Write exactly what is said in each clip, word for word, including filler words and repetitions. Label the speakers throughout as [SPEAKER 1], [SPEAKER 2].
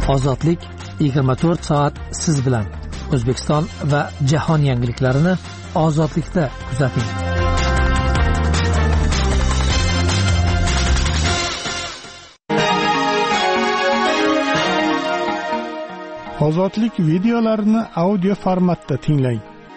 [SPEAKER 1] Ozodlik yigirma to'rt soat siz bilan. O'zbekiston va jahon yangiliklarini Ozodlikda kuzating.
[SPEAKER 2] Ozodlik videolarini audio formatda tinglang.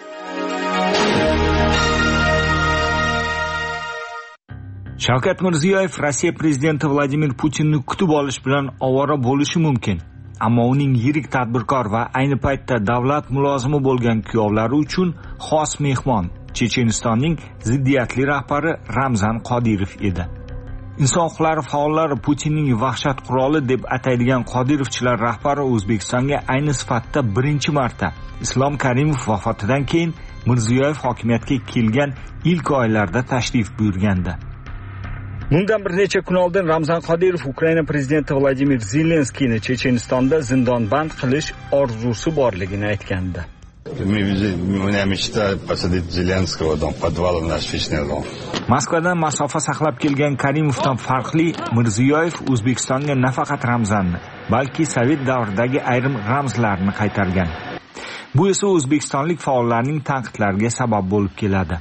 [SPEAKER 3] Shavkat Mirziyoyev Rossiya prezidenti Vladimir Putinni kutib olish bilan ovora bo'lishi mumkin. Ammo uning yirik tadbirkor va ayni paytda davlat mulozimi bo'lgan kuyovlari uchun xos mehmon Chechenistonning ziddiyatli rahbari Ramzan Qodirov edi. Inson huquqlari faollari Putinning vahshat quroli deb ataydigan Qodirovchilar rahbari O'zbekistonga ayni sifatda birinchi marta Islom Karimov vafotidan keyin Mirziyoyev hokimiyatga kelgan ilk oylarda tashrif buyurgandi. Bundan bir necha kun oldin Ramzan Qodirov Ukraina prezidenti Vladimir Zelenskiyni Chechenistonda zindonband qilish orzusi borligini aytgandi. Moskvadan masofa saqlab kelgan Karimovdan farqli Mirziyoyev O'zbekistonga nafaqat Ramzanni, balki Sovet davridagi ayrim ramzlarni qaytargan. Bu esa o'zbekistonlik faollarning tanqidlariga sabab bo'lib keladi.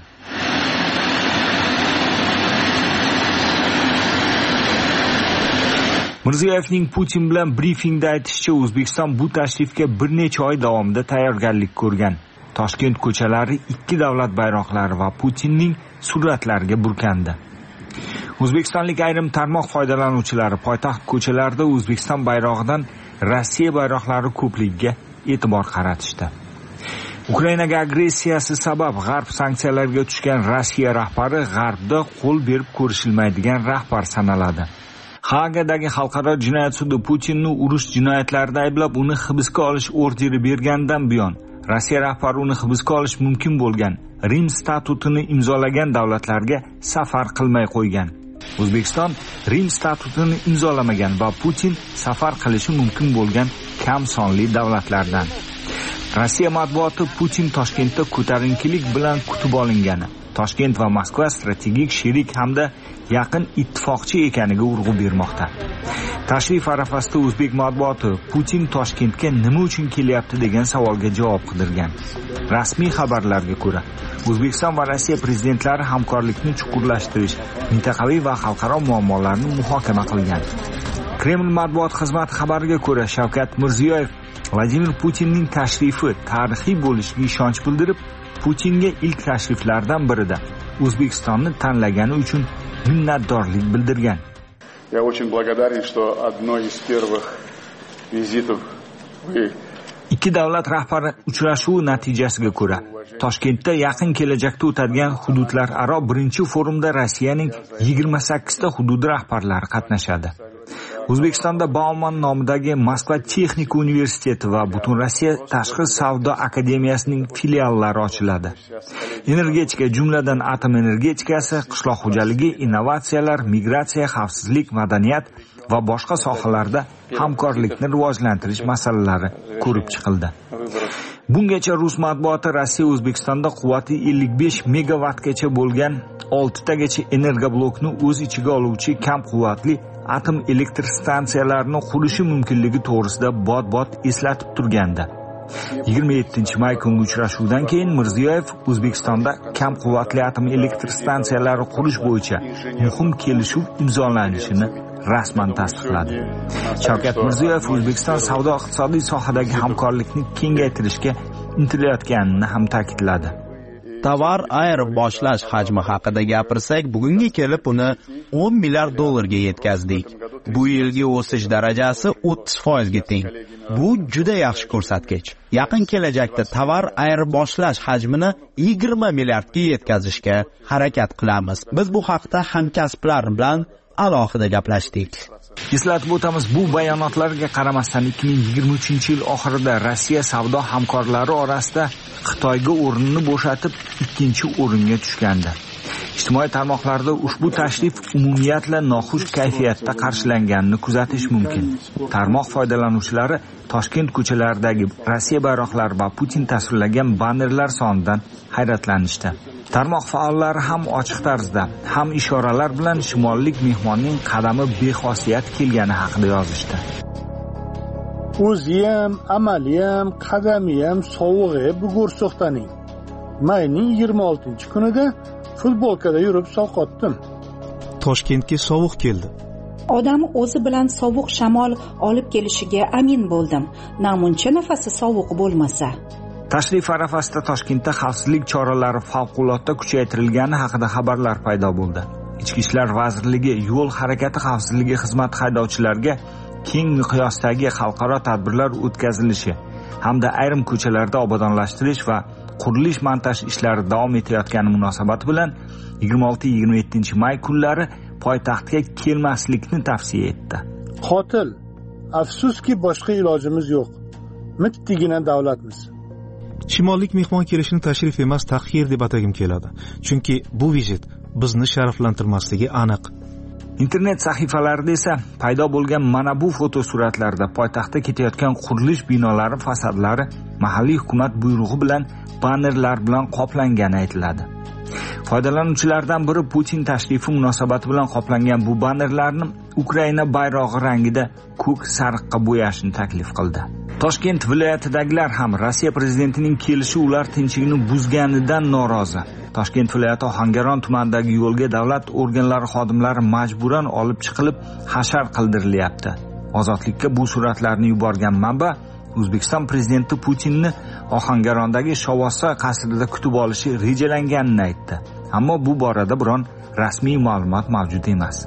[SPEAKER 3] Mirziyoyevning Putin bilan brifingda aytishicha, O'zbekiston bu tashrifga bir necha oy davomida tayyorgarlik ko'rgan. Toshkent ko'chalari ikki davlat bayroqlari va Putinning suratlariga burkandi. O'zbekistonlik ayrim tarmoq foydalanuvchilari poytaxt ko'chalarida O'zbekiston bayrog'idan Rossiya bayroqlari ko'pligiga e'tibor qaratishdi. Ukrainaga agressiyasi sabab G'arb sanksiyalarga tushgan Rossiya rahbari G'arbda qo'l berib ko'rishilmaydigan rahbar sanaladi. Hagadagi xalqaro jinoyat sudi Putinni urush jinoyatlarida ayblab, uni hibsga olish orderi bergandan buyon Rossiya rahbari uni hibsga olish mumkin bo'lgan Rim statutini imzolagan davlatlarga safar qilmay qo'ygan. O'zbekiston Rim statutini imzolamagan va Putin safar qilishi mumkin bo'lgan kam sonli davlatlardan. Rossiya matbuoti Putin Toshkentda ko'tarinkilik bilan kutib olingani, Toshkent va Moskva strategik sherik hamda yaqin ittifoqchi ekaniga urg'u bermoqda. Tashrif arafasida o'zbek matbuoti Putin Toshkentga nima uchun kelyapti degan savolga javob qidirgan. Rasmiy xabarlarga ko'ra, O'zbekiston va Rossiya prezidentlari hamkorlikni chuqurlashtirish, mintaqaviy va xalqaro muammolarni muhokama qilgan. Kreml matbuot xizmati xabariga ko'ra, Shavkat Mirziyoyev Vladimir Putinning tashrifi tarixiy bo'lishiga ishonch bildirib, Putinga ilk tashriflardan birida O'zbekistonni tanlagani uchun minnatdorlik bildirgan.
[SPEAKER 4] Я очень благодарен, что одно из первых визитов вы
[SPEAKER 3] Ikki davlat rahbari uchrashuvi natijasiga ko'ra, Toshkentda yaqin kelajakda o'tadigan hududlararo birinchi forumda Rossiyaning yigirma sakkizta hududi rahbarlari qatnashadi. O'zbekistonda Bauman nomidagi Moskva texnika universiteti va Butun Rossiya tashqi savdo akademiyasining filiallari ochiladi. Energetika, jumladan atom energetikasi, qishloq xo'jaligi, innovatsiyalar, migratsiya, xavfsizlik, madaniyat va boshqa sohalarda hamkorlikni rivojlantirish masalalari ko'rib chiqildi. Bungacha Rus matbuoti Rossiya O'zbekistonda quvvati ellik besh megawattgacha bo'lgan oltitagacha energoblokni o'z ichiga oluvchi kam quvvatli atom elektr stansiyalarini qurishi mumkinligi to'g'risida bot-bot eslatib turgandi. yigirma yettinchi may kungi uchrashuvdan keyin Mirziyoyev O'zbekistonda kam quvvatli atom elektr stansiyalari qurish bo'yicha muhim kelishuv imzolanishini rasman tasdiqladi. Shavkat Mirziyoyev O'zbekiston savdo-iqtisodiy sohadagi hamkorlikni kengaytirishga intilayotganini ham ta'kidladi.
[SPEAKER 5] Tovar ayirboshlash hajmi haqida gapirsak, bugunga kelib uni o'n milliard dollarga yetkazdik. Bu yilgi o'sish darajasi o'ttiz foizga teng. Bu juda yaxshi ko'rsatkich. Yaqin kelajakda tovar ayirboshlash hajmini yigirma milliardga yetkazishga harakat qilamiz. Biz bu haqda hamkasblar bilan alohida gaplashdik.
[SPEAKER 3] Eslatib o'tamiz, bu bayonotlarga qaramasdan ikki ming yigirma uchinchi yil oxirida Rossiya savdo hamkorlari orasida Xitoyga o'rnini bo'shatib ikkinchi o'ringa tushgandi. Ijtimoiy tarmoqlarda ushbu tashrif umumiyatla noxush kayfiyatda qarshilanganini kuzatish mumkin. Tarmoq foydalanuvchilari Toshkent ko'chalaridagi Rossiya bayroqlari va Putin tasvirlagan bannerlar sonidan hayratlanishdi. Tarmoq faollari ham ochiq tarzda, ham ishoralar bilan shimollik mehmonning qadami bexosiyat kelgani haqida yozishdi.
[SPEAKER 2] o'zi ham, amali ham, qadami ham sovug'i bugur so'xtaning. Mayning yigirma oltinchi kunida futbolkada yurib sovqotdim.
[SPEAKER 6] Toshkentga sovuq keldi.
[SPEAKER 7] Odam o'zi bilan sovuq shamol olib kelishiga amin bo'ldim. Namuncha nafasi sovuq bo'lmasa.
[SPEAKER 3] Tashrif arafasida Toshkentda xavfsizlik choralari favqulodda kuchaytirilgani haqida xabarlar paydo bo'ldi. Ichki ishlar vazirligi yo'l harakati xavfsizligi xizmati haydovchilariga keng miqyosdagi xalqaro tadbirlar o'tkazilishi hamda ayrim ko'chalarda obodonlashtirish va qurilish montaj ishlari davom etayotgani munosabati bilan yigirma olti yigirma yettinchi may kunlari poytaxtga kelmaslikni tavsiya etdi.
[SPEAKER 2] Qotil, afsuski boshqa ilojimiz yo'q. Mittigina davlatmiz.
[SPEAKER 6] Shimollik mehmon kelishini tashrif emas, tahqir deb atagim keladi. Chunki bu vizit bizni sharaflantirmasligi aniq.
[SPEAKER 3] Internet sahifalarida esa paydo bo'lgan mana bu fotosuratlarda poytaxtda ketayotgan qurilish binolari fasadlari mahalliy hukumat buyrug'i bilan bannerlar bilan qoplangani aytiladi. Foydalanuvchilardan biri Putin tashrifi munosabati bilan qoplangan bu bannerlarni Ukraina bayrog'i rangida ko'k sariqqa bo'yashni taklif qildi. Toshkent viloyatidagilar ham Rossiya prezidentining kelishi ular tinchligini buzganidan norozi. Toshkent viloyati Ohangaron tumanidagi yo'lga davlat organlari xodimlari majburan olib chiqilib hashar qildirilyapti. Ozodlikka bu suratlarni yuborgan manba O'zbekiston prezidenti Putinni Ohangarondagi Shovosa qasrida kutib olishi rejalanganini aytdi. Ammo bu borada biron rasmiy ma'lumot mavjud emas.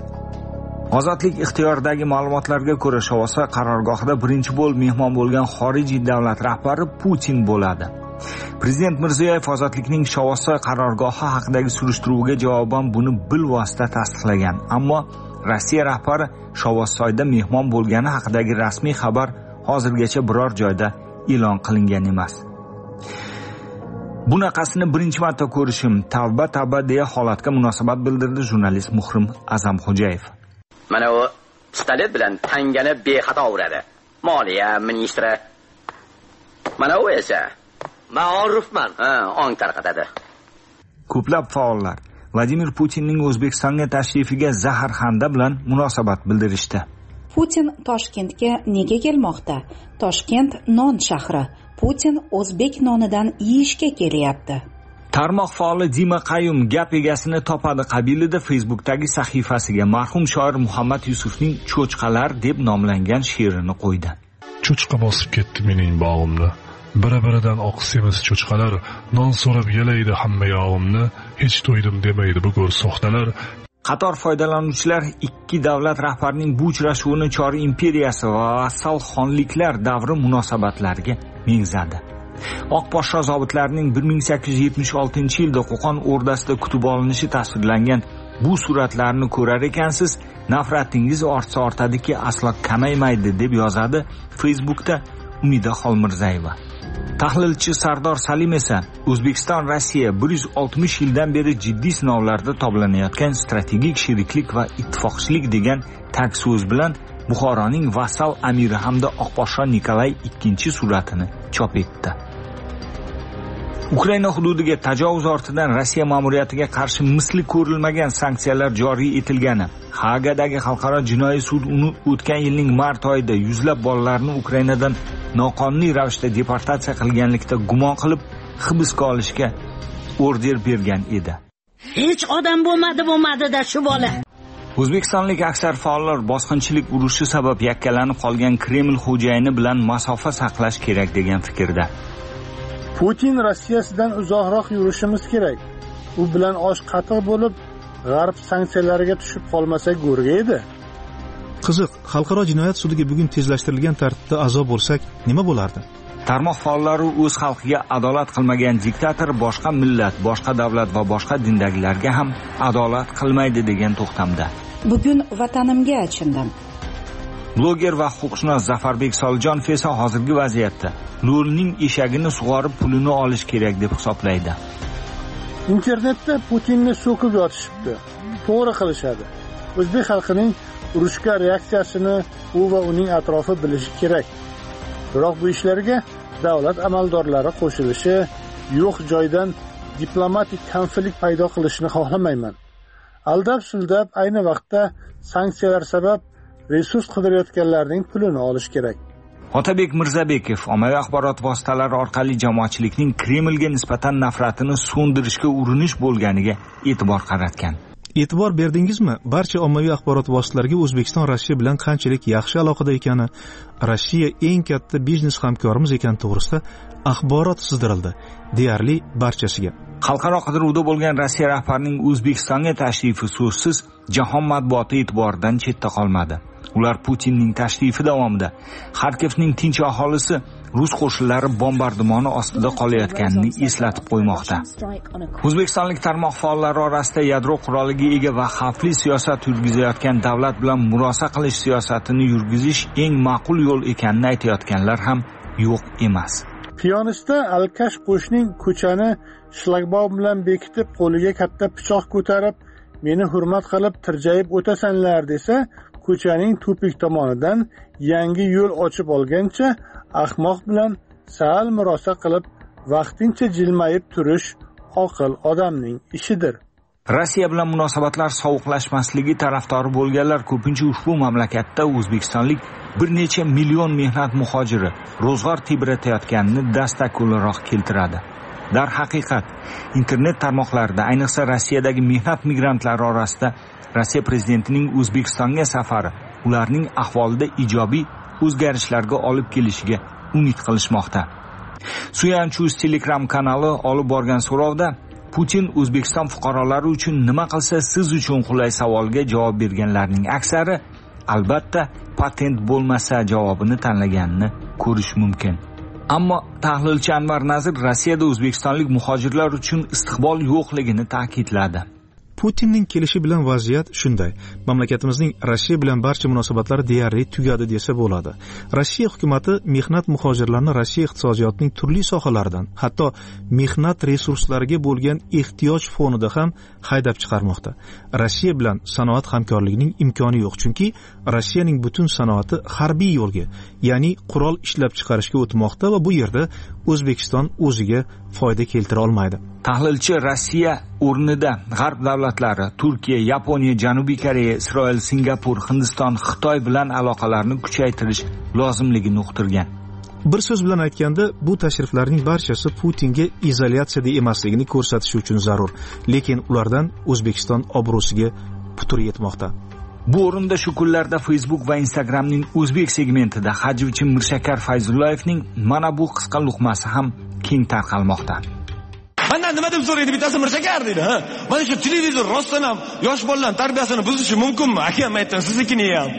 [SPEAKER 3] Ozodlik ixtiyoridagi ma'lumotlarga ko'ra Shovosa qarorgohida birinchi bo'lib mehmon bo'lgan xorijiy davlat rahbari Putin bo'ladi. Prezident Mirziyoyev Ozodlikning Shovosa qarorgohi haqidagi surishtiruvga javoban buni bilvosita tasdiqlagan. Ammo Rossiya rahbari Shovosoyda mehmon bo'lgani haqidagi rasmiy xabar hozirgacha biror joyda e'lon qilingan emas. Bunaqasini birinchi marta ko'rishim, tavba tavba deya holatga munosabat bildirdi jurnalist Muhrim Azamxo'jayev.
[SPEAKER 8] Mana u pistolet bilan tangani bexato uradi. Moliya ministri. Mana u esa ma'rufman, ha, ong tarqatadi.
[SPEAKER 3] Ko'plab faollar Vladimir Putinning O'zbekistonga tashrifiga zaharxanda bilan munosabat bildirishdi.
[SPEAKER 7] Putin Toshkentga nega kelmoqda? Toshkent non shahri. Putin o'zbek nonidan yeyishga kelyapti.
[SPEAKER 3] Tarmoq faoli Dima Qayum gap egasini topadi qabilida Facebookdagi sahifasiga marhum shoir Muhammad Yusufning Cho'chqalar deb nomlangan she'rini qo'ydi.
[SPEAKER 9] Cho'chqa bosib ketdi mening bog'imni. Biri-biridan oq semiz cho'chqalar non so'rab yelaydi hamma yog'imni. Hech to'ydim demaydi bu go'r soxtalar.
[SPEAKER 3] Qator foydalanuvchilar ikki davlat rahbarining bu uchrashuvini Chori imperiyasi va vassal xonliklar davri munosabatlariga mengzadi. Oq poshsho zobitlarining bir ming sakkiz yuz yetmish oltinchi yilda Qo'qon o'rdasida kutib olinishi tasvirlangan bu suratlarni ko'rar ekansiz, nafratingiz ortsa ortadiki aslo kamaymaydi deb yozadi Facebookda Umida Xolmirzayeva. Tahlilchi Sardor Salim esa O'zbekiston Rossiya bir yuz oltmish yildan beri jiddiy sinovlarda toblanayotgan strategik sheriklik va ittifoqchilik degan tag so'z bilan Buxoroning vassal amiri hamda Oqposhsho Nikolay ikkinchi suratini chop etdi. Ukraina hududiga tajovuz ortidan Rossiya ma'muriyatiga qarshi misli ko'rilmagan sanksiyalar joriy etilgani, Hagadagi xalqaro jinoiy sud uni o'tgan yilning mart oyida yuzlab bolalarni Ukrainadan noqonuniy ravishda deportatsiya qilganlikda gumon qilib hibsga olishga order bergan edi.
[SPEAKER 10] Hech odam bo'lmadi bo'lmadi-da shu bola.
[SPEAKER 3] O'zbekistonlik aksar faollar bosqinchilik urushi sabab yakkalanib qolgan Kreml xo'jayini bilan masofa saqlash kerak degan fikrda.
[SPEAKER 2] Putin Rossiyasidan uzoqroq yurishimiz kerak. U bilan osh qatiq bo'lib, g'arb sanksiyalariga tushib qolmasak go'rga edi.
[SPEAKER 6] Qiziq, xalqaro jinoyat sudiga bugun tezlashtirilgan tartibda a'zo bo'lsak, nima bo'lardi?
[SPEAKER 3] Tarmoq faollari o'z xalqiga adolat qilmagan diktator boshqa millat, boshqa davlat va boshqa dindagilarga ham adolat qilmaydi degan to'xtamda.
[SPEAKER 7] Bugun vatanimga achindim.
[SPEAKER 3] Bloger va huquqshunos Zafarbek Solijonov esa hozirgi vaziyatda lo'lning eshagini sug'orib pulini olish kerak deb hisoblaydi.
[SPEAKER 2] Internetda Putinni so'kib yotishibdi. To'g'ri qilishadi. O'zbek xalqining urushga reaksiyasini u va uning atrofi bilishi kerak. Biroq bu ishlarga davlat amaldorlari qo'shilishi, yo'q joydan diplomatik konflikt paydo qilishni xohlamayman. Aldab-suldab ayni vaqtda sanksiyalar sabab resurs qidirayotganlarning pulini olish kerak.
[SPEAKER 3] Otabek Mirzabekov ommaviy axborot vositalari orqali jamoatchilikning Kremlga nisbatan nafratini so'ndirishga urinish bo'lganiga e'tibor qaratgan.
[SPEAKER 6] E'tibor berdingizmi? Barcha ommaviy axborot vositalariga O'zbekiston Rossiya bilan qanchalik yaxshi aloqada ekani, Rossiya eng katta biznes hamkorimiz ekani to'g'risida axborot sizdirildi, deyarli barchasiga.
[SPEAKER 3] Xalqaro qidiruvda bo'lgan Rossiya rahbarining O'zbekistonga tashrifi so'zsiz jahon matbuoti e'tiboridan chetda qolmadi. Ular Putinning tashrifi davomida Xarkovning tinch aholisi rus qo'shinlari bombardimoni ostida qolayotganini eslatib qo'ymoqda. O'zbekistonlik tarmoq faollari orasida yadro quroliga ega va xavfli siyosat yurgizayotgan davlat bilan murosa qilish siyosatini yurgizish eng ma'qul yo'l ekanini aytayotganlar ham yo'q emas.
[SPEAKER 2] Piyonista Alkash qo'shning ko'chani shlagbaum bilan bekitib, qo'liga katta pichoq ko'tarib, meni hurmat qilib tirjayib o'tasanlar desa, ko'chaning tupik tomonidan yangi yo'l ochib olgancha ahmoq bilan sal murosa qilib vaqtincha jilmayib turish oqil odamning ishidir.
[SPEAKER 3] Rossiya bilan munosabatlar sovuqlashmasligi tarafdori bo'lganlar ko'pincha ushbu mamlakatda o'zbekistonlik bir necha million mehnat muhojiri ro'zg'or tebratayotganini dastak o'laroq keltiradi. Dar haqiqat, internet tarmoqlarida, ayniqsa Rossiyadagi mehnat migrantlari orasida Rossiya prezidentining O'zbekistonga safari ularning ahvolida ijobiy o'zgarishlarga olib kelishiga umid qilishmoqda. Suyanchuz Telegram kanali olib borgan so'rovda Putin O'zbekiston fuqarolari uchun nima qilsa siz uchun qulay savolga javob berganlarning aksari albatta patent bo'lmasa javobini tanlaganini ko'rish mumkin. Ammo tahlilchi Anvar Nazir Rossiyada o'zbekistonlik muhojirlar uchun istiqbol yo'qligini ta'kidladi.
[SPEAKER 6] Putinning kelishi bilan vaziyat shunday. Mamlakatimizning Rossiya bilan barcha munosabatlari deyarli tugadi desa bo'ladi. Rossiya hukumatı mehnat muhojirlarini Rossiya iqtisodiyotining turli sohalaridan, hatto mehnat resurslariga bo'lgan ehtiyoj fonida ham haydab chiqarmoqda. Rossiya bilan sanoat hamkorligining imkoni yo'q, chunki Rossiyaning butun sanoati harbiy yo'lga, ya'ni qurol ishlab chiqarishga o'tmoqda va bu yerda O'zbekiston o'ziga foyda keltira olmaydi.
[SPEAKER 3] Tahlilchi Rossiya o'rnida G'arb davlatlari Turkiya, Yaponiya, Janubiy Koreya, Isroil, Singapur, Hindiston, Xitoy bilan aloqalarni kuchaytirish lozimligini uqtirgan.
[SPEAKER 6] Bir so'z bilan aytganda, bu tashriflarning barchasi Putinga izolyatsiyada emasligini ko'rsatish uchun zarur, lekin ulardan O'zbekiston obro'siga putur yetmoqda.
[SPEAKER 3] Bu o'rinda shu kunlarda Facebook va Instagramning o'zbek segmentida hajvchi Mirshakar Fayzullayevning mana bu qisqa luqmasi ham keng tarqalmoqda.
[SPEAKER 11] Mendan nima deb so'raydi bittasi Mirshakar deydi, ha? Mana shu televizor rostdan ham yosh bolalar tarbiyasini buzishi mumkinmi? Akam aytdim, siznikini ham.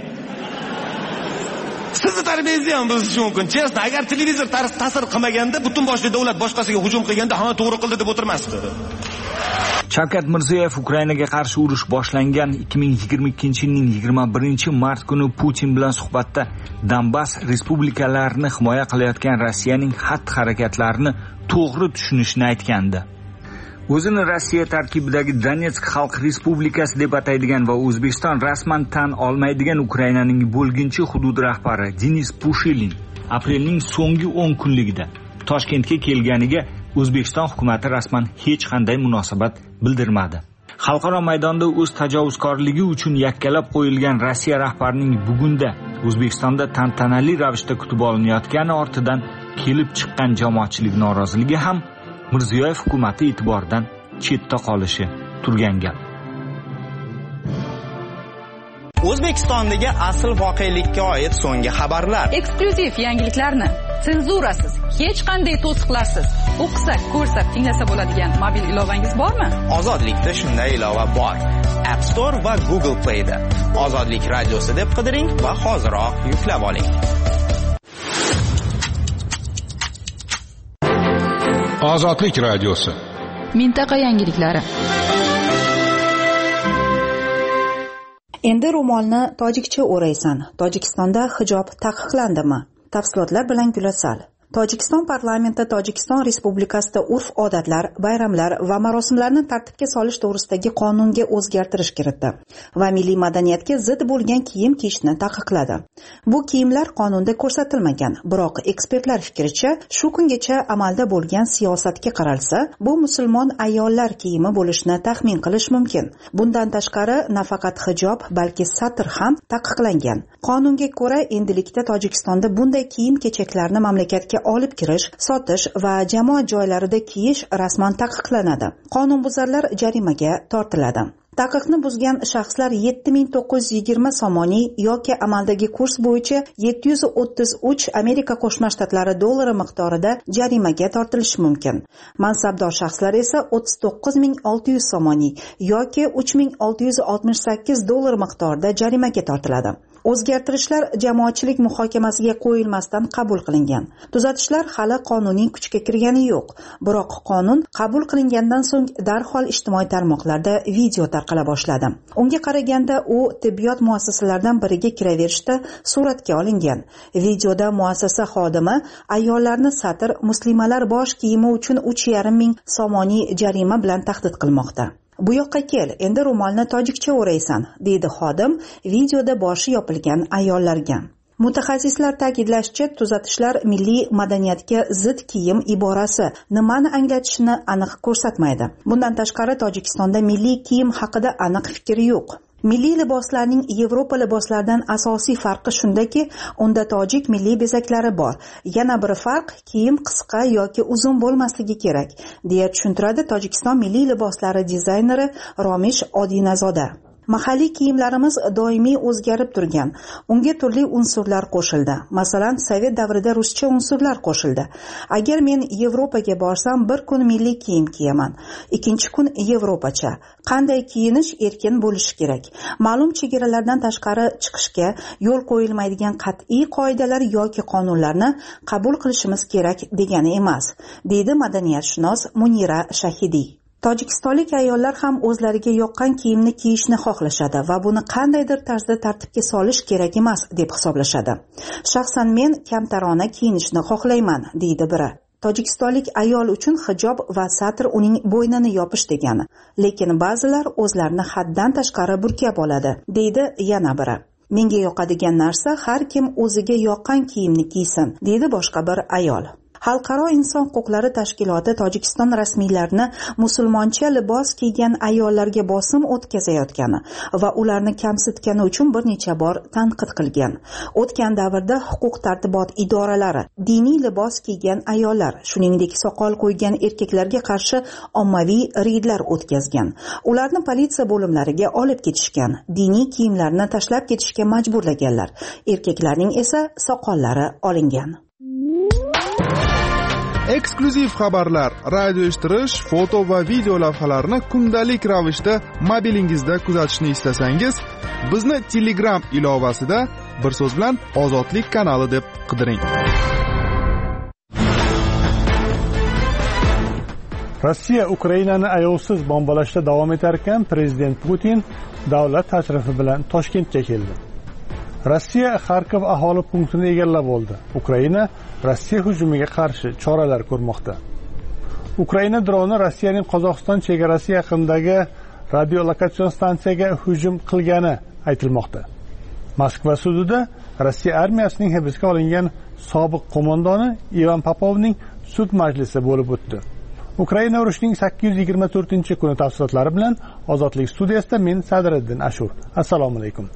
[SPEAKER 11] Sizni tarbiyangizni ham buzishi mumkin. Chesna, agar televizor ta'sir qilmaganda, butun boshli davlat boshqasiga hujum qilganda hamma to'g'ri qildi deb o'tirmasdi.
[SPEAKER 3] Shavkat Mirziyoyev Ukrainaga qarshi urush boshlangan ikki ming yigirma ikkinchi yilning yigirma birinchi mart kuni Putin bilan suhbatda Donbass respublikalarini himoya qilayotgan Rossiyaning xatti-harakatlarini to'g'ri tushunishni aytgandi. O'zini Rossiya tarkibidagi Donetsk xalq respublikasi deb ataydigan va O'zbekiston rasman tan olmaydigan Ukrainaning bo'lginchi hudud rahbari Denis Pushilin aprelning so'nggi o'n kunligida Toshkentga kelganiga O'zbekiston hukumatı rasman hech qanday munosabat bildirmadi. Xalqaro maydonda o'z tajovuzkorligi uchun yakkalab qo'yilgan Rossiya rahbarining bugunda O'zbekistonda tantanali ravishda kutib olinayotgani ortidan kelib chiqqan jamoatchilik noroziligi ham Mirziyoyev hukumatı e'tiboridan chetda qolishi turgan gap.
[SPEAKER 5] O'zbekistondagi asl voqelikka oid so'nggi xabarlar.
[SPEAKER 12] Eksklyuziv yangiliklarni senzurasiz, hech qanday to'siqlarsiz o'qisak, ko'rsak, tinglasa bo'ladigan mobil ilovangiz bormi?
[SPEAKER 5] Ozodlikda shunday ilova bor. App Store va Google Play'da. Ozodlik radiosi deb qidiring va hoziroq yuklab oling.
[SPEAKER 13] Ozodlik radiosi.
[SPEAKER 12] Mintaqa yangiliklari.
[SPEAKER 7] Endi ro'molni tojikcha o'raysan. Tojikistonda hijob taqiqlandimi? Tafsilotlar bilan Gulasal. Tojikiston parlamenti Tojikiston Respublikasida urf-odatlar, bayramlar va marosimlarni tartibga solish to'g'risidagi qonunga o'zgartirish kiritdi va milliy madaniyatga zid bo'lgan kiyim kiyishni taqiqladi. Bu kiyimlar qonunda ko'rsatilmagan, biroq ekspertlar fikricha, shu kungacha amalda bo'lgan siyosatga qaralsa, bu musulmon ayollar kiyimi bo'lishini taxmin qilish mumkin. Bundan tashqari, nafaqat hijob, balki satr ham taqiqlangan. Qonunga ko'ra, endilikda Tojikistonda bunday kiyim-kechaklarni mamlakatga olib kirish, sotish va jamoat joylarida kiyish rasman taqiqlanadi. Qonunbuzarlar jarimaga tortiladi. Taqiqni buzgan shaxslar yetti ming to'qqiz yuz yigirma somoniy yoki amaldagi kurs bo'yicha yetti yuz o'ttiz uch Amerika Qo'shma Shtatlari dollari miqdorida jarimaga tortilishi mumkin. Mansabdor shaxslar esa o'ttiz to'qqiz ming olti yuz somoniy yoki uch ming olti yuz oltmish sakkiz dollar miqdorida jarimaga tortiladi. O'zgartirishlar jamoatchilik muhokamasiga qo'yilmasdan qabul qilingan. Tuzatishlar hali qonuniy kuchga kirgani yo'q, biroq qonun qabul qilingandan so'ng darhol ijtimoiy tarmoqlarda video tarqala boshladi. Unga qaraganda u tibbiyot muassasalaridan biriga kiraverishda suratga olingan. Videoda muassasa xodimi ayollarni satr muslimalar bosh kiyimi uchun uch yarim ming somoniy jarima bilan tahdid qilmoqda. Bu yoqqa kel, endi ro'molni tojikcha o'raysan, deydi xodim videoda boshi yopilgan ayollarga. Mutaxassislar ta'kidlashicha, tuzatishlar milliy madaniyatga zid kiyim iborasi nimani anglatishini aniq ko'rsatmaydi. Bundan tashqari, Tojikistonda milliy kiyim haqida aniq fikr yo'q. Milliy liboslarning Yevropa liboslaridan asosiy farqi shundaki, unda tojik milliy bezaklari bor. Yana bir farq, kiyim qisqa yoki uzun bo'lmasligi kerak, deya tushuntiradi Tojikiston milliy liboslari dizayneri Romish Odinazoda. Mahalliy kiyimlarimiz doimiy o'zgarib turgan. Unga turli unsurlar qo'shildi. Masalan, Sovet davrida ruscha unsurlar qo'shildi. Agar men Yevropaga borsam, bir kun milliy kiyim kiyaman, ikkinchi kun Yevropacha. Qanday kiyinish erkin bo'lishi kerak. Ma'lum chegaralardan tashqari chiqishga yo'l qo'yilmaydigan qat'iy qoidalar yoki qonunlarni qabul qilishimiz kerak degani emas, deydi madaniyatshunos Munira Shahidiy. Tojikistonlik ayollar ham o'zlariga yoqqan kiyimni kiyishni xohlashadi va buni qandaydir tarzda tartibga solish kerak emas deb hisoblashadi. Shaxsan men kamtarona kiyinishni xohlayman, deydi biri. Tojikistonlik ayol uchun hijob va satr uning bo'ynini yopish degani, lekin ba'zilar o'zlarini haddan tashqari burkab oladi, deydi yana biri. Menga yoqadigan narsa har kim o'ziga yoqqan kiyimni kiysin, deydi boshqa bir ayol. Xalqaro inson huquqlari tashkiloti Tojikiston rasmiylarini musulmoncha libos kiygan ayollarga bosim o'tkazayotgani va ularni kamsitgani uchun bir necha bor tanqid qilgan. O'tgan davrda huquq-tartibot idoralari diniy libos kiygan ayollar, shuningdek soqol qo'ygan erkaklarga qarshi ommaviy reydlar o'tkazgan. Ularni politsiya bo'limlariga olib ketishgan, diniy kiyimlarni tashlab ketishga majburlaganlar. Erkaklarning esa soqollari olingan.
[SPEAKER 14] Eksklyuziv xabarlar, radio eshittirish, foto va video lavhalarni kundalik ravishda mobilingizda kuzatishni istasangiz, bizni Telegram ilovasida bir so'z bilan Ozodlik kanali deb qidiring.
[SPEAKER 2] Rossiya Ukrainani ayovsiz bombalashda davom etar ekan, prezident Putin davlat tashrifi bilan Toshkentga keldi. Rossiya Xarkov aholi punktini egallab oldi. Ukraina Rossiya hujumiga qarshi choralar ko'rmoqda. Ukraina droni Rossiyaning Qozog'iston chegarasi yaqinidagi radiolokatsion stansiyaga hujum qilgani aytilmoqda. Moskva sudida Rossiya armiyasining hibsga olingan sobiq qo'mondoni Ivan Popovning sud majlisi bo'lib o'tdi. Ukraina urushining sakkiz yuz yigirma to'rtinchi kuni tafsilotlari bilan Ozodlik studiyasida men Sadriddin Ashur. Assalomu alaykum.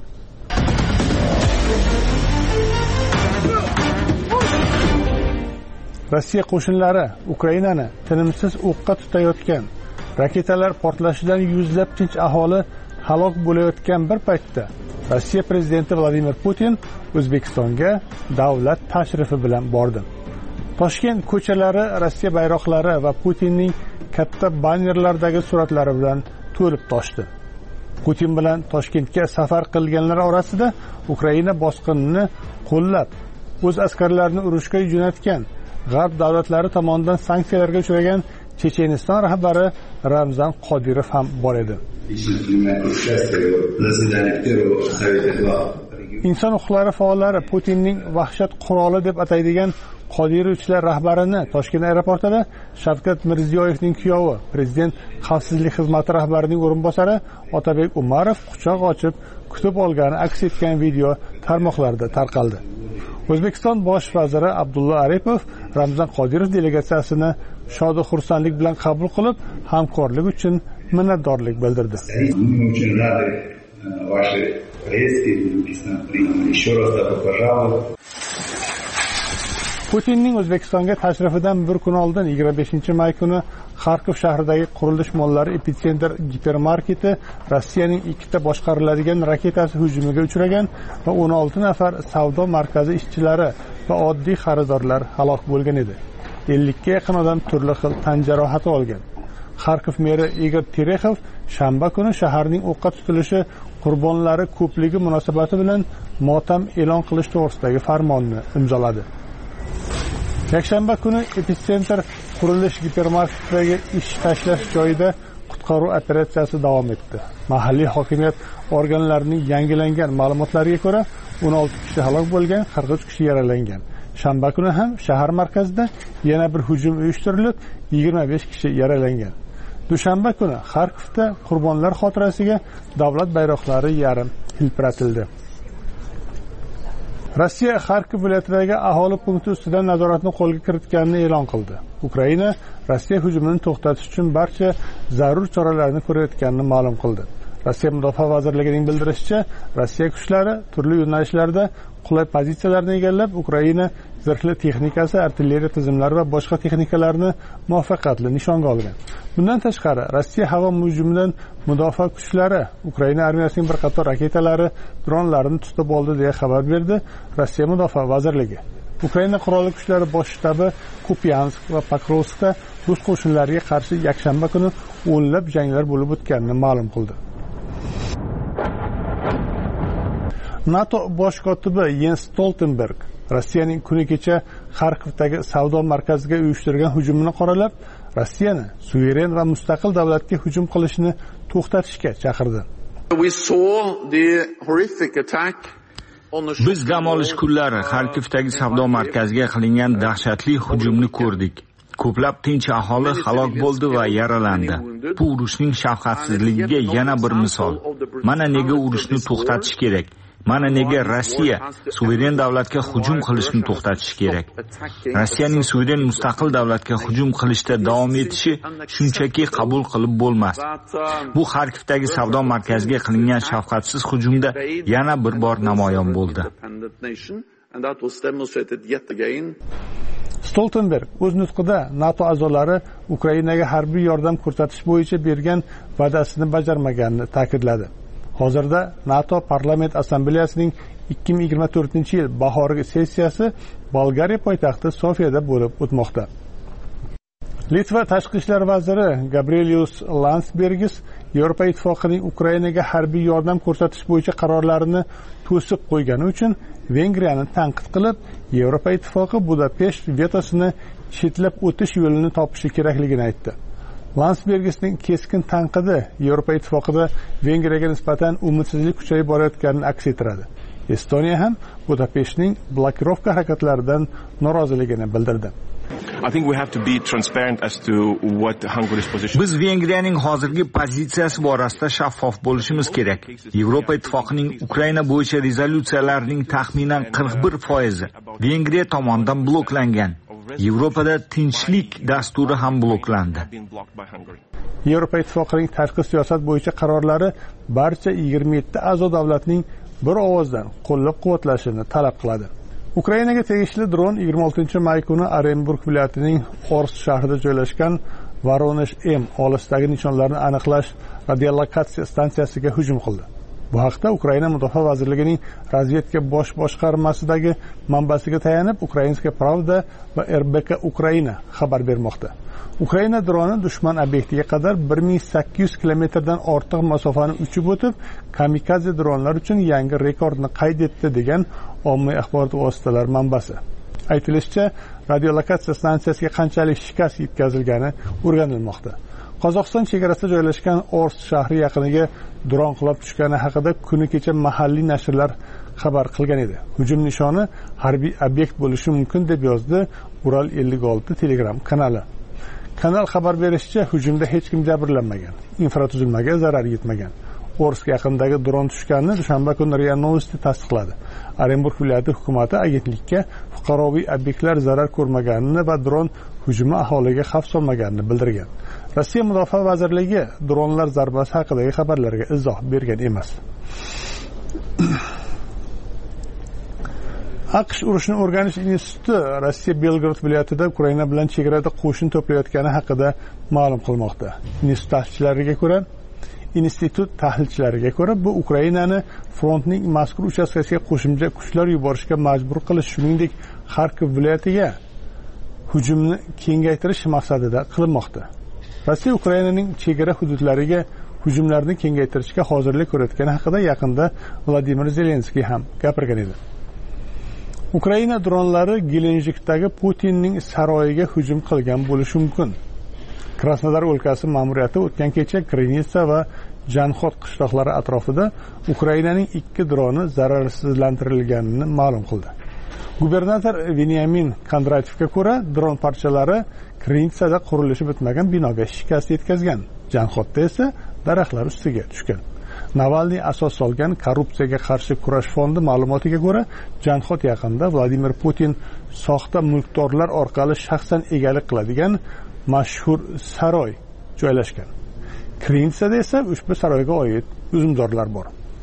[SPEAKER 2] Rossiya qo'shinlari Ukrainani tinimsiz o'qqa tutayotgan, raketalar portlashidan yuzlab tinch aholi halok bo'layotgan bir paytda Rossiya prezidenti Vladimir Putin O'zbekistonga davlat tashrifi bilan bordi. Toshkent ko'chalari Rossiya bayroqlari va Putinning katta bannerlardagi suratlari bilan to'lib toshdi. Putin bilan Toshkentga safar qilganlar orasida Ukraina bosqinini qo'llab, o'z askarlarini urushga jo'natgan G'arb davlatlari tomonidan sanksiyalarga uchragan Checheniston rahbari Ramzan Qodirov ham bor edi. Inson huquqlari faollari Putinning vahshat quroli deb ataydigan Qodirovchilar rahbarini Toshkent aeroportida Shavkat Mirziyoyevning kuyovi, prezident xavfsizlik xizmati rahbarining o'rinbosari Otabek Umarov quchoq ochib kutib olgani aks etgan video tarmoqlarda tarqaldi. O'zbekiston bosh vaziri Abdulla Aripov Ramzan Qodirov delegatsiyasini shod-u xursandlik bilan qabul qilib, hamkorlik uchun minnatdorlik bildirdi. Putinning O'zbekistonga tashrifidan bir kun oldin yigirma beshinchi may kuni Xarkov shahridagi qurilish mollari epitsentr gipermarketi Rossiyaning ikkita boshqariladigan raketasi hujumiga uchragan va o'n olti nafar savdo markazi ishchilari va oddiy xaridorlar halok bo'lgan edi. ellikka yaqin odam turli xil tan jarohati olgan. Xarkov meri Igor Terexov shanba kuni shaharning o'qqa tutilishi qurbonlari ko'pligi munosabati bilan motam e'lon qilish to'g'risidagi farmonni imzoladi. Yakshanba kuni epitsentr qurilish gipermarketidagi ish tashlash joyida qutqaruv operatsiyasi davom etdi. Mahalliy hokimiyat organlarining yangilangan ma'lumotlariga ko'ra, o'n olti kishi halok bo'lgan, qirq uch kishi yaralangan. Shanba kuni ham shahar markazida yana bir hujum uyushtirilib, yigirma besh kishi yaralangan. Dushanba kuni Xarkovda qurbonlar xotirasiga davlat bayroqlari yarim hilpiratildi. Rossiya Xarkov viloyatidagi aholi punkti ustidan nazoratni qo'lga kiritganini e'lon qildi. Ukraina Rossiya hujumini to'xtatish uchun barcha zarur choralarni ko'rayotganini ma'lum qildi. Rossiya Mudofaa vazirligining bildirishicha, Rossiya kuchlari turli yo'nalishlarda qulay pozitsiyalarni egallab, Ukraina zirhli texnikasi, artilleriya tizimlari va boshqa texnikalarni muvaffaqiyatli nishonga olgan. Bundan tashqari, Rossiya havo hujumidan mudofaa kuchlari Ukraina armiyasining bir qator raketalari, dronlarini tutib oldi deya xabar berdi Rossiya Mudofaa vazirligi. Ukraina qurolli kuchlari bosh shtabi Kupiansk va Pokrovskda rus qo'shinlariga qarshi yakshanba kuni o'nlab janglar bo'lib o'tganini ma'lum qildi. NATO bosh kotibi Jens Stoltenberg Rossiyaning kuni kecha Xarkovdagi savdo markaziga uyushtirgan hujumini qoralab, Rossiyani suveren va mustaqil davlatga hujum qilishni to'xtatishga chaqirdi.
[SPEAKER 3] Biz dam olish kunlari Xarkovdagi savdo markaziga qilingan dahshatli hujumni ko'rdik. Ko'plab tinch aholi halok bo'ldi va yaralandi. Bu urushning shafqatsizligiga yana bir misol. Mana nega urushni to'xtatish kerak. Mana nega Rossiya suveren davlatga hujum qilishni to'xtatish kerak. Rossiyaning suveren mustaqil davlatga hujum qilishda davom etishi shunchaki qabul qilib bo'lmas. Bu Xarkovdagi savdo markaziga qilingan shafqatsiz hujumda yana bir bor namoyon bo'ldi.
[SPEAKER 2] Stoltenberg o'z nutqida NATO a'zolari Ukrainaga harbiy yordam ko'rsatish bo'yicha bergan va'dasini bajarmaganini ta'kidladi. Hozirda NATO parlament assambleyasining ikki ming yigirma to'rtinchi yil bahorgi sessiyasi Bolgariya poytaxti Sofiyada bo'lib o'tmoqda. Litva tashqi ishlar vaziri Gabrielius Landsbergis Yevropa ittifoqining Ukrainaga harbiy yordam ko'rsatish bo'yicha qarorlarini to'sib qo'ygani uchun Vengriyani tanqid qilib, Yevropa ittifoqi Budapesht vetosini chetlab o'tish yo'lini topishi kerakligini aytdi. Landsbergisning keskin tanqidi Yevropa ittifoqida Vengriyaga nisbatan umidsizlik kuchayib borayotganini aks ettiradi. Estoniya ham Budapeshtning blokirovka harakatlaridan noroziligini bildirdi.
[SPEAKER 3] Biz Vengriyaning hozirgi pozitsiyasi borasida shaffof bo'lishimiz kerak. Yevropa ittifoqining Ukraina bo'yicha rezolyutsiyalarining taxminan qirq bir foizi Vengriya tomonidan bloklangan. Yevropada tinchlik dasturi ham bloklandi.
[SPEAKER 2] Yevropa ittifoqining tashqi siyosat bo'yicha qarorlari barcha yigirma yetti a'zo davlatning bir ovozdan qo'llab-quvvatlashini talab qiladi. Ukrainaga tegishli dron yigirma oltinchi may kuni Orenburg viloyatining Orsk shahrida joylashgan Voronezh M olisdagi nishonlarni aniqlash radiolokatsiya stansiyasiga hujum qildi. Bu haqda Ukraina Mudofaa vazirligining razvedka bosh boshqarmasidagi manbasiga tayanib Ukrainska Pravda va R B K Ukraina xabar bermoqda. Ukraina droni dushman obyektiga qadar bir ming sakkiz yuz kilometrdan ortiq masofani uchib o'tib, kamikaze dronlar uchun yangi rekordni qayd etdi degan ommaviy axborot vositalari manbasi. Aytilishicha, radiolokatsiya stansiyasiga qanchalik shikast yetkazilgani o'rganilmoqda. Qozog'iston chegarasida joylashgan Orsk shahri yaqiniga dron qulab tushgani haqida kuni kecha mahalliy nashrlar xabar qilgan edi. Hujum nishoni harbiy obyekt bo'lishi mumkin deb yozdi Ural ellik olti Telegram kanali. Kanal xabar berishicha, hujumda hech kim jabrlanmagan, infratuzilmaga zarar yetmagan. Orsk yaqinidagi dron tushganini dushanba kuni RIA Novosti tasdiqladi. Orenburg viloyati hukumati agentlikka fuqaroviy obyektlar zarar ko'rmaganini va dron hujumi aholiga xavf solmaganini bildirgan. Rossiya Mudofaa vazirligi dronlar zarbasi haqidagi xabarlarga izoh bergan emas. AQSh urushni o'rganish instituti Rossiya Belgorod viloyatida Ukraina bilan chegarada qo'shin to'playotgani haqida ma'lum qilmoqda. Institut tashkilotchilariga ko'ra, institut tahlilchilariga ko'ra, bu Ukrainani frontning mazkur uchastkasiga qo'shimcha kuchlar yuborishga majbur qilish, shuningdek, Xarkov viloyatiga hujumni kengaytirish maqsadida qilinmoqda. Rossiya Ukrainaning chegara hududlariga hujumlarni kengaytirishga hozirlik ko'rayotgani haqida yaqinda Vladimir Zelenskiy ham gapirgan edi. Ukraina dronlari Gelenjikdagi Putinning saroyiga hujum qilgan bo'lishi mumkin. Krasnodar o'lkasi ma'muriyati o'tgan kecha Krenitsa va Janxot qishloqlari atrofida Ukrainaning ikki droni zararsizlantirilganini ma'lum qildi. Gubernator Venyamin Kondratyevga ko'ra, dron parchalari Krenitsada qurilishi bitmagan binoga shikast yetkazgan. Janxotda esa daraxtlar ustiga tushgan. Navalniy asos solgan korrupsiyaga qarshi kurash fondi ma'lumotiga ko'ra, Janxot yaqinida Vladimir Putin soxta mulkdorlar orqali shaxsan egalik qiladigan mashhur saroy joylashgan. Krenitsada esa ushbu saroyga oid uzumzorlar bor.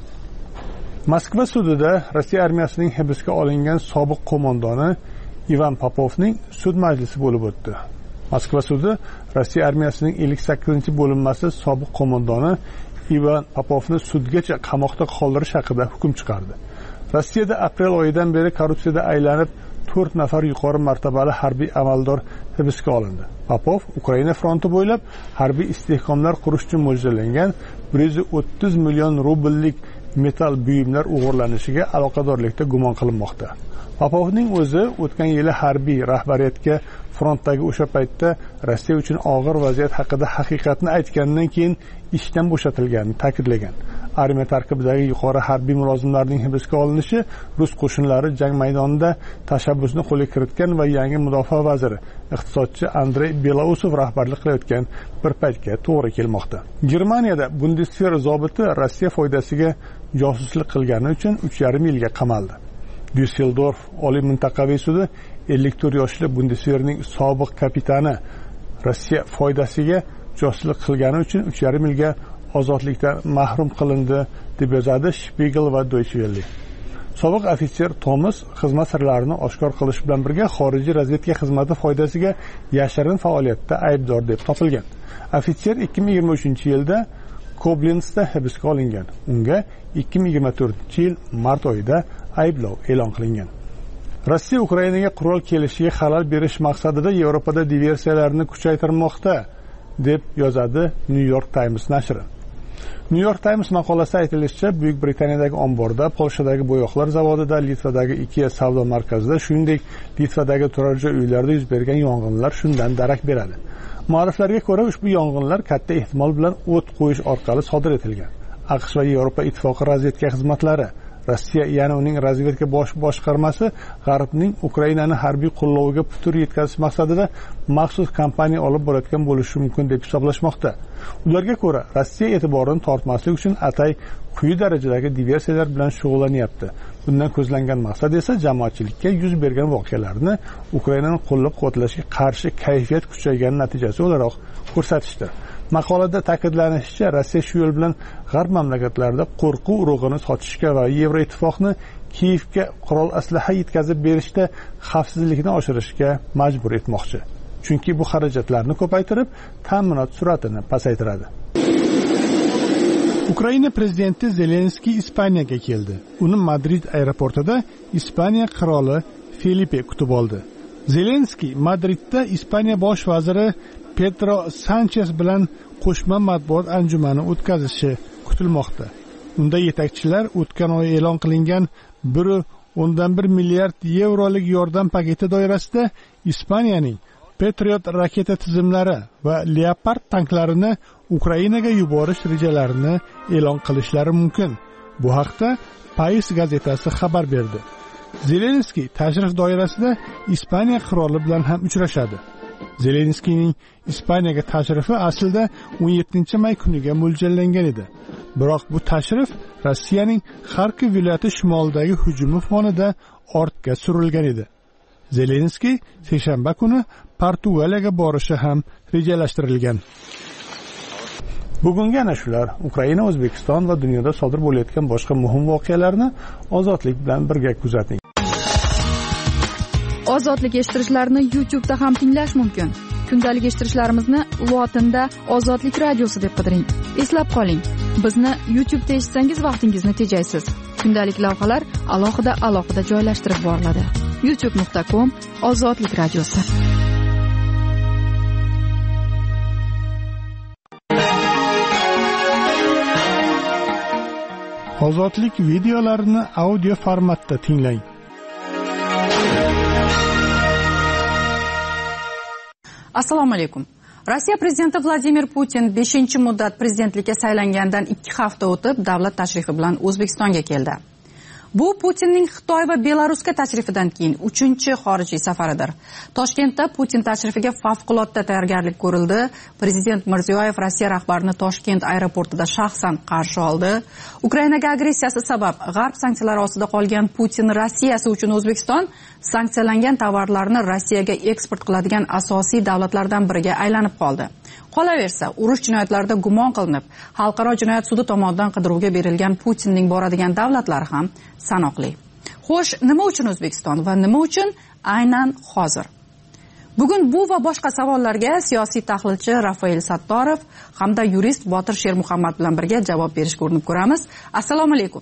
[SPEAKER 2] Moskva sudida Rossiya armiyasining hibsga olingan sobiq qo'mondoni Ivan Popovning sud majlisi bo'lib o'tdi. Moskva sudi Rossiya armiyasining ellik sakkizinchi bo'linmasi sobiq qo'mondoni Ivan Popovni sudgacha qamoqda qoldirish haqida hukm chiqardi. Rossiyada aprel oyidan beri korrupsiyada aylanib to'rt nafar yuqori martabali harbiy amaldor hibsga olindi. Popov Ukraina fronti bo'ylab harbiy istehkomlar qurish uchun mo'ljallangan bir yuz o'ttiz million rubllik metal buyumlar o'g'irlanishiga aloqadorlikda gumon qilinmoqda. Popovning o'zi o'tgan yili harbiy rahbariyatga frontdagi o'sha paytda Rossiya uchun og'ir vaziyat haqida haqiqatni aytganidan keyin ishdan bo'shatilganini ta'kidlagan. Armiya tarkibidagi yuqori harbiy mulozimlarning hibsga olinishi rus qo'shinlari jang maydonida tashabbusni qo'lga kiritgan va yangi mudofaa vaziri, iqtisodchi Andrey Belausov rahbarlik qilayotgan bir paytga to'g'ri kelmoqda. Germaniyada Bundeswehr zobiti Rossiya foydasiga josuslik qilgani uchun uch yarim yilga qamaldi. Düsseldorf oliy mintaqaviy sudi ellik to'rt yoshli Bundeswehrning sobiq kapitani Rossiya foydasiga josuslik qilgani uchun uch yarim yilga ozodlikdan mahrum qilindi deb yozadi Spiegel va Deutsche Welle. Sobiq ofitser Thomas xizmat sirlarini oshkor qilish bilan birga xorijiy razvedka xizmati foydasiga yashirin faoliyatda aybdor deb topilgan. Ofitser ikki ming yigirma uchinchi yilda Koblensda hibsga olingan. Unga ikki ming yigirma to'rtinchi yil mart oyida ayblov e'lon qilingan. Rossiya Ukrainaga qurol kelishiga xalal berish maqsadida Yevropada diversiyalarni kuchaytirmoqda deb yozadi New York Times nashri. New York Times maqolasida aytilishicha, Buyuk Britaniyadagi omborda, Polshadagi bo'yoqlar zavodida, Litvadagi Ikea savdo markazida, shuningdek Litvadagi turar joy uylarida yuz bergan yong'inlar shundan darak beradi. Mualliflarga ko'ra, ushbu yong'inlar katta ehtimol bilan o't qo'yish orqali sodir etilgan. AQSh va Yevropa ittifoqi razvedka xizmatlari, Rossiya, ya'ni uning razvedka bosh boshqarmasi G'arbning Ukrainani harbiy qo'lloviga putur yetkazish maqsadida maxsus kampaniya olib borayotgan bo'lishi mumkin deb hisoblashmoqda. Ularga ko'ra, Rossiya e'tiborini tortmaslik uchun atay quyi darajadagi diversiyalar bilan shug'ullanyapti. Bundan ko'zlangan maqsad esa jamoatchilikka yuz bergan voqealarni Ukrainani qo'llab-quvvatlashga qarshi kayfiyat kuchaygani natijasi o'laroq ko'rsatishdir. Maqolada ta'kidlanishicha, Rossiya shu yo'l bilan g'arb mamlakatlarida qo'rquv urug'ini sotishga va Yevroittifoqni Kiyevga qurol aslaha yetkazib berishda xavfsizlikni oshirishga majbur etmoqchi. Chunki bu xarajatlarni ko'paytirib, ta'minot suratini pasaytiradi. Ukraina prezidenti Zelenskiy Ispaniyaga keldi. Uni Madrid aeroportida Ispaniya qiroli Felipe kutib oldi. Zelenskiy Madridda Ispaniya bosh vaziri Pedro Sanchez bilan qo'shma matbuot anjumani o'tkazishi kutilmoqda. Unda yetakchilar o'tgan oy e'lon qilingan bir o'ndan bir milliard yevrolik yordam paketi doirasida Ispaniyaning Patriot raketa tizimlari va Leopard tanklarini Ukrainaga yuborish rejalarini e'lon qilishlari mumkin. Bu haqda Pais gazetasi xabar berdi. Zelenskiy tashrif doirasida Ispaniya qiroli bilan ham uchrashadi. Zelenskiyning Ispaniyaga tashrifi aslida o'n yettinchi may kuniga mo'ljallangan edi. Biroq bu tashrif Rossiyaning Xarkov viloyati shimolidagi hujumi fonida ortga surilgan edi. Zelenskiy seshanba kuni Portugaliyaga borishi ham rejalashtirilgan. Bugungi ana shular. Ukraina, O'zbekiston va dunyoda sodir bo'layotgan boshqa muhim voqealarni ozodlik bilan birga kuzating.
[SPEAKER 12] Ozodlik eshittirishlarni YouTube'da ham tinglash mumkin. Kundalik eshittirishlarimizni lotinda Ozodlik radiosi deb qidiring. Eslab qoling, bizni YouTube'da eshitsangiz vaqtingizni tejaysiz. Kundalik lavhalar alohida alohida joylashtirib boriladi. youtube nuqta com Ozodlik radiosi.
[SPEAKER 2] Ozodlik videolarini audio formatda tinglang.
[SPEAKER 12] Assalomu alaykum. Rossiya prezidenti Vladimir Putin beshinchi muddat prezidentlikka saylangandan ikki hafta o'tib davlat tashrifi bilan O'zbekistonga keldi. Bu Putinning Xitoy va Belarusga tashrifidan keyin uchinchi xorijiy safaridir. Toshkentda Putin tashrifiga favqulodda tayyorgarlik ko'rildi. Prezident Mirziyoyev Rossiya rahbarini Toshkent aeroportida shaxsan qarshi oldi. Ukrainaga agressiyasi sabab G'arb sanksiyalari ostida qolgan Putin Rossiyasi uchun O'zbekiston sanksiyalangan tovarlarni Rossiyaga eksport qiladigan asosiy davlatlardan biriga aylanib qoldi. Qolaversa, urush jinoyatlarida gumon qilinib, xalqaro jinoyat sudi tomonidan qidiruvga berilgan Putinning boradigan davlatlari ham sanoqli. Xo'sh, nima uchun O'zbekiston va nima uchun aynan hozir? Bugun bu va boshqa savollarga siyosiy tahlilchi Rafael Sattorov hamda yurist Botir Shermuhammad bilan birga javob berishga urinib ko'ramiz. Assalomu alaykum.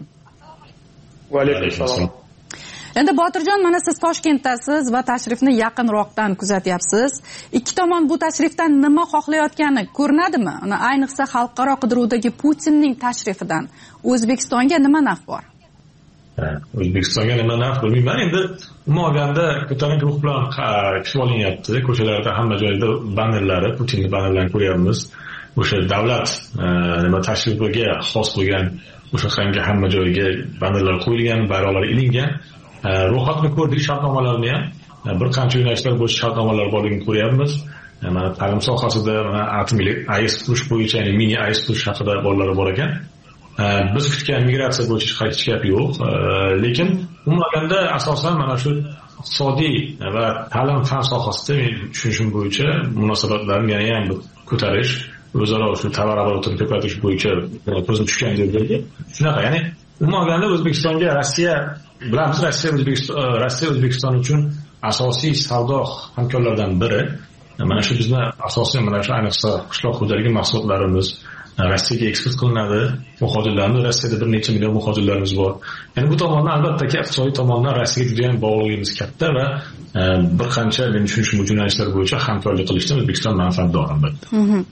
[SPEAKER 15] Va alaykum assalom.
[SPEAKER 12] Endi Botirjon, mana siz Toshkentdasiz va tashrifni yaqinroqdan kuzatyapsiz. Ikki tomon bu tashrifdan nima xohlayotgani ko'rinadimi? Uni ayniqsa xalqaro qidiruvdagi Putinning tashrifidan O'zbekistonga nima naf bor?
[SPEAKER 15] O'zbekistonga nima naf bilmayman. Endi umuman olganda ko'tarinki ruh bilan kutib olinyapti. Ko'chalarda hamma joyda bannerlari, Putinning bannerlarini ko'ryapmiz. O'sha davlat nima tashrifiga xos bo'lgan o'sha qanga hamma joyga bannerlar qo'yilgan, bayroqlar ilingan. Ro'yxatni ko'rdik, shartnomalarni ham bir qancha yo'nalishlar bo'yicha shartnomalar borligini ko'ryapmiz. Mana ta'lim sohasida mana atom AES qurish bo'yicha, ya'ni mini AES qurish haqida bolalar bor ekan. Biz kutgan migratsiya bo'yicha hech gap yo'q. Lekin umuman olganda asosan mana shu iqtisodiy va ta'lim fan sohasida men tushunishim bo'yicha munosabatlarni yana ham ko'tarish, o'zaro shu tovar oborotini ko'paytirish bo'yicha ko'zim tushgan joylarga. Shunaqa, ya'ni umuman olganda O'zbekistonga Rossiya bilamiz, Rossiya O'zbekiston Rossiya O'zbekiston uchun asosiy savdo hamkorlardan biri. Mana shu bizni asosiy mana shu ayniqsa qishloq xo'jaligi mahsulotlarimiz Rossiyaga eksport qilinadi. Muhojirlarimiz Rossiyada bir necha million muhojirlarimiz bor. Ya'ni bu tomondan albatta iqtisodiy tomondan Rossiyaga juda ham bog'liqligimiz katta va bir qancha men tushunishim yo'nalishlar bo'yicha hamkorlik qilishdan O'zbekiston manfaatdor albatta.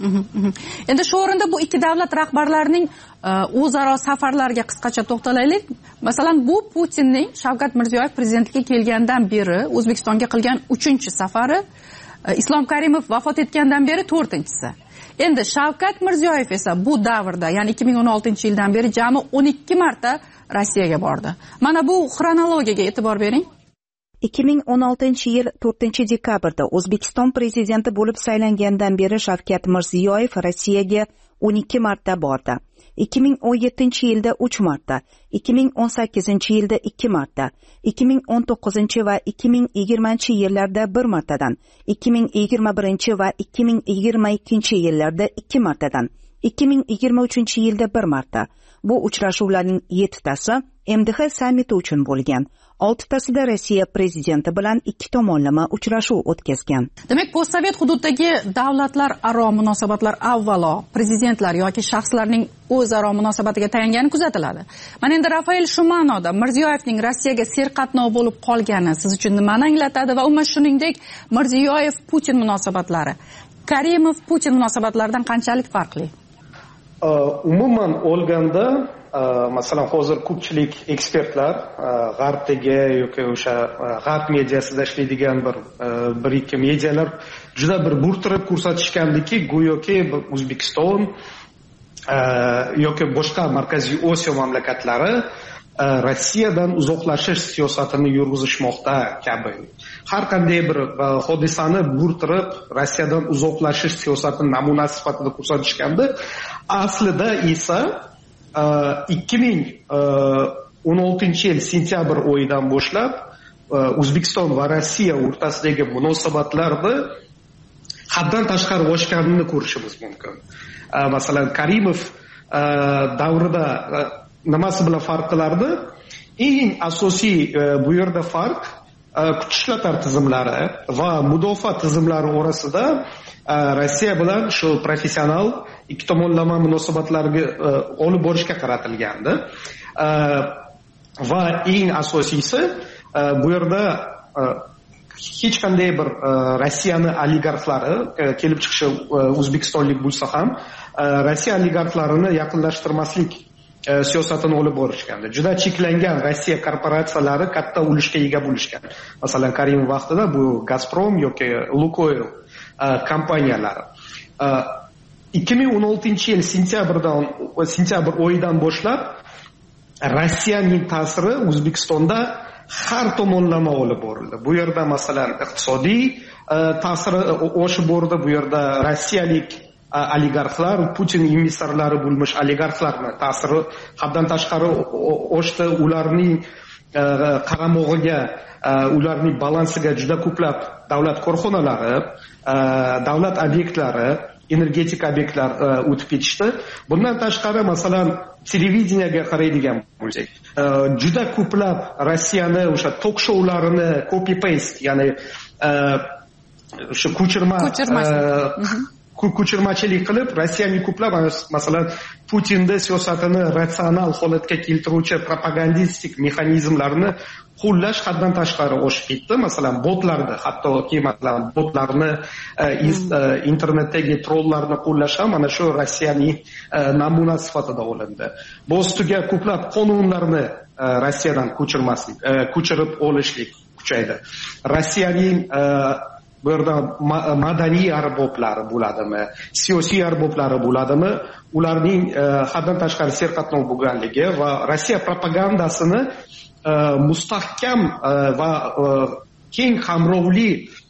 [SPEAKER 12] Endi shu o'rinda bu ikki davlat rahbarlarining o'zaro safarlariga qisqacha to'xtalaylik. Masalan, bu Putinning Shavkat Mirziyoyev prezidentlikka kelgandan beri O'zbekistonga qilgan uchinchi safari, Islom Karimov vafot etgandan beri to'rtinchisi. Endi Shavkat Mirziyoyev esa bu davrda, ya'ni ikki ming o'n oltinchi yildan beri jami o'n ikki marta Rossiyaga bordi. Mana bu xronologiyaga e'tibor bering.
[SPEAKER 7] ikki ming o'n oltinchi yil to'rtinchi dekabrda O'zbekiston prezidenti bo'lib saylangandan beri Shavkat Mirziyoyev Rossiyaga o'n ikki marta bordi. ikki ming o'n yettinchi yilda uch marta, ikki ming o'n sakkizinchi yilda ikki marta, ikki ming o'n to'qqizinchi va ikki ming yigirmanchi yillarda bir martadan, ikki ming yigirma birinchi va ikki ming yigirma ikkinchi yillarda ikki martadan, ikki ming yigirma uchinchi yilda bir marta. Bu uchrashuvlarning yettitasi M D H sammiti uchun bo'lgan. oltitasida Rossiya prezidenti bilan ikki tomonlama uchrashuv o'tkazgan.
[SPEAKER 12] Demak, postsovet hududdagi davlatlar aro munosabatlar avvalo prezidentlar yoki shaxslarning o'zaro munosabatiga tayangani kuzatiladi. Mana endi Rafael shu ma'noda Mirziyoyevning Rossiyaga serqatnov bo'lib qolgani siz uchun nimani anglatadi va umuman shuningdek Mirziyoyev Putin munosabatlari, Karimov Putin munosabatlaridan qanchalik farqli?
[SPEAKER 16] Umuman olganda masalan hozir ko'pchilik ekspertlar g'arbdagi yoki o'sha g'arb mediasida ishlaydigan bir bir ikki medialar juda bir burtirib ko'rsatishgandiki, go'yoki O'zbekiston yoki boshqa Markaziy Osiyo mamlakatlari Rossiyadan uzoqlashish siyosatini yurgizishmoqda kabi. Har qanday bir hodisani burtirib, Rossiyadan uzoqlashish siyosatini namunasi sifatida ko'rsatishganda, aslida esa ikki ming o'n oltinchi yil sentyabr oyidan boshlab O'zbekiston va Rossiya o'rtasidagi munosabatlarda haddan tashqari oshganini ko'rishimiz mumkin. Masalan, Karimov davrida nimasi bilan farq qilardi? Eng asosiy bu yerda farq kuch ishlatar tizimlari va mudofaa tizimlari orasida Rossiya bilan shu professional ikki tomonlama munosabatlarga olib borishga qaratilgandi. Va eng asosiysi bu yerda hech qanday bir Rossiyani oligarxlari kelib chiqishi o'zbekistonlik bo'lsa ham Rossiya oligarxlarini yaqinlashtirmaslik siyosatini olib borishgandi. Juda cheklangan Rossiya korporatsiyalari katta ulushga ega bo'lishgan. Masalan, Karimov vaqtida bu Gazprom yoki Lukoil kompaniyalari. ikki ming o'n oltinchi yil sentyabrdan sentyabr oyidan boshlab Rossiyaning ta'siri O'zbekistonda har tomonlama olib borildi. Bu yerda masalan iqtisodiy ta'siri oshib bordi. Bu yerda rossiyalik oligarxlar, Putin investorlari bo'lmish oligarxlarni ta'siri haddan tashqari oshdi. Ularning qaramog'iga, ularning balansiga juda ko'plab davlat korxonalari, davlat obyektlari, energetik obyektlar o'tib ketishdi. Bundan tashqari masalan televideniyaga qaraydigan bo'lsak, juda ko'plab Rossiyani o'sha tok showlarini copy paste, ya'ni o'sha ko'chirma ko'chirmachilik qilib Rossiyaning ko'plab masalan Putinning siyosatini ratsional holatga keltiruvchi propagandistik mexanizmlarni qo'llash haddan tashqari oshib ketdi. Masalan, botlarni, hattoki masalan botlarni, internetdagi trollarni qo'llash ham mana shu Rossiyaning namuna sifatida olindi. Bu ustiga ko'plab qonunlarni Rossiyadan ko'chirmaslik, ko'chirib olishlik kuchaydi. Rossiyaning bu yerda madaniy arboblari bo'ladimi, siyosiy arboblari bo'ladimi, ularning haddan tashqari serqatnov bo'lganligi va Rossiya propagandasini mustahkam va keng qamrovli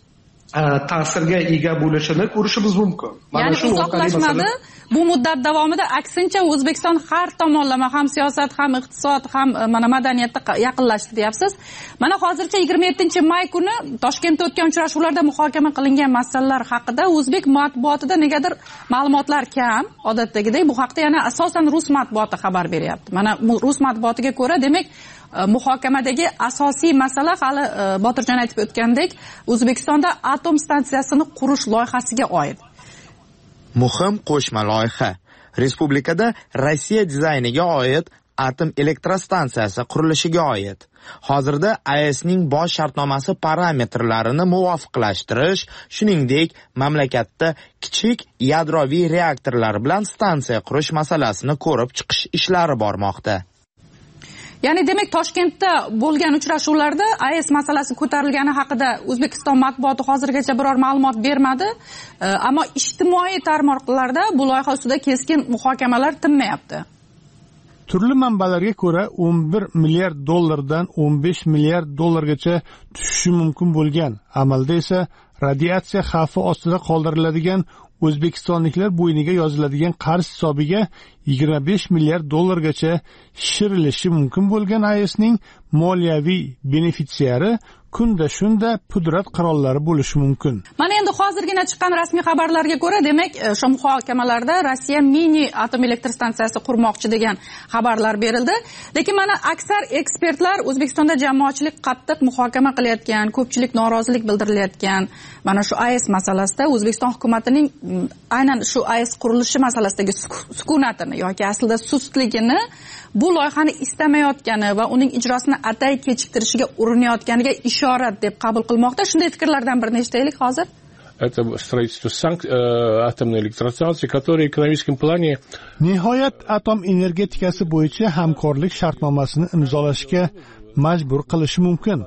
[SPEAKER 16] ta'sirga ega bo'lishini ko'rishimiz mumkin.
[SPEAKER 12] Ya'ni uzoqlashmadi. Bu muddat davomida aksincha O'zbekiston har tomonlama ham siyosat, ham iqtisod, ham mana madaniyatda yaqinlashdi deyapsiz. Mana hozircha yigirma yettinchi may kuni Toshkentda o'tgan uchrashuvlarda muhokama qilingan masalalar haqida o'zbek matbuotida negadir ma'lumotlar kam. Odatdagidek bu haqda yana asosan rus matbuoti xabar beryapti. Mana rus matbuotiga ko'ra, demak, muhokamadagi asosiy masala hali Botirjon aytib o'tgandek, O'zbekistonda atom stansiyasini qurish loyihasiga oid.
[SPEAKER 17] Muhim qo'shma loyiha. Respublikada Rossiya dizayniga oid atom elektrostansiyasi qurilishiga oid. Hozirda A E S'ning bosh shartnomasi parametrlarini muvofiqlashtirish, shuningdek, mamlakatda kichik yadroviy reaktorlar bilan stansiya qurish masalasini ko'rib chiqish ishlari bormoqda.
[SPEAKER 12] Ya'ni demak Toshkentda bo'lgan uchrashuvlarda A E S masalasi ko'tarilgani haqida O'zbekiston matbuoti hozirgacha biror ma'lumot bermadi, ammo ijtimoiy tarmoqlarda bu loyiha ustida keskin muhokamalar tinmayapti.
[SPEAKER 2] Turli manbalarga ko'ra o'n bir milliard dollardan o'n besh milliard dollargacha tushishi mumkin bo'lgan. Amalda esa radiatsiya xavfi ostida qoldiriladigan O'zbekistonliklar bo'yniga yoziladigan qarz hisobiga yigirma besh milliard dollargacha shirilishi mumkin bo'lgan A E S'ning moliyaviy benefitsiari kunda shunda pudrat qirollari bo'lishi mumkin.
[SPEAKER 12] Mana endi hozirgina chiqqan rasmiy xabarlarga ko'ra, demak, o'sha muhokamalarda Rossiya mini atom elektr stansiyasi qurmoqchi degan xabarlar berildi. Lekin mana aksar ekspertlar O'zbekistonda jamoatchilik qattiq muhokama qilayotgan, ko'pchilik norozilik bildirilayotgan mana shu A E S masalasida O'zbekiston hukumatining aynan shu A E S qurilishi masalasidagi sukunatini yoki aslida sustligini, bu loyihani istamayotgani va uning ijrosini atay kechiktirishiga urinayotganiga ishorat deb qabul qilmoqda. Shunday fikrlardan birini eshitaylik hozir.
[SPEAKER 13] Это строительство санк... атомной электростанции, которые в экономическом плане...
[SPEAKER 2] Nihoyat atom energetikasi bo'yicha hamkorlik shartnomasini imzolashga majbur qilishi mumkin.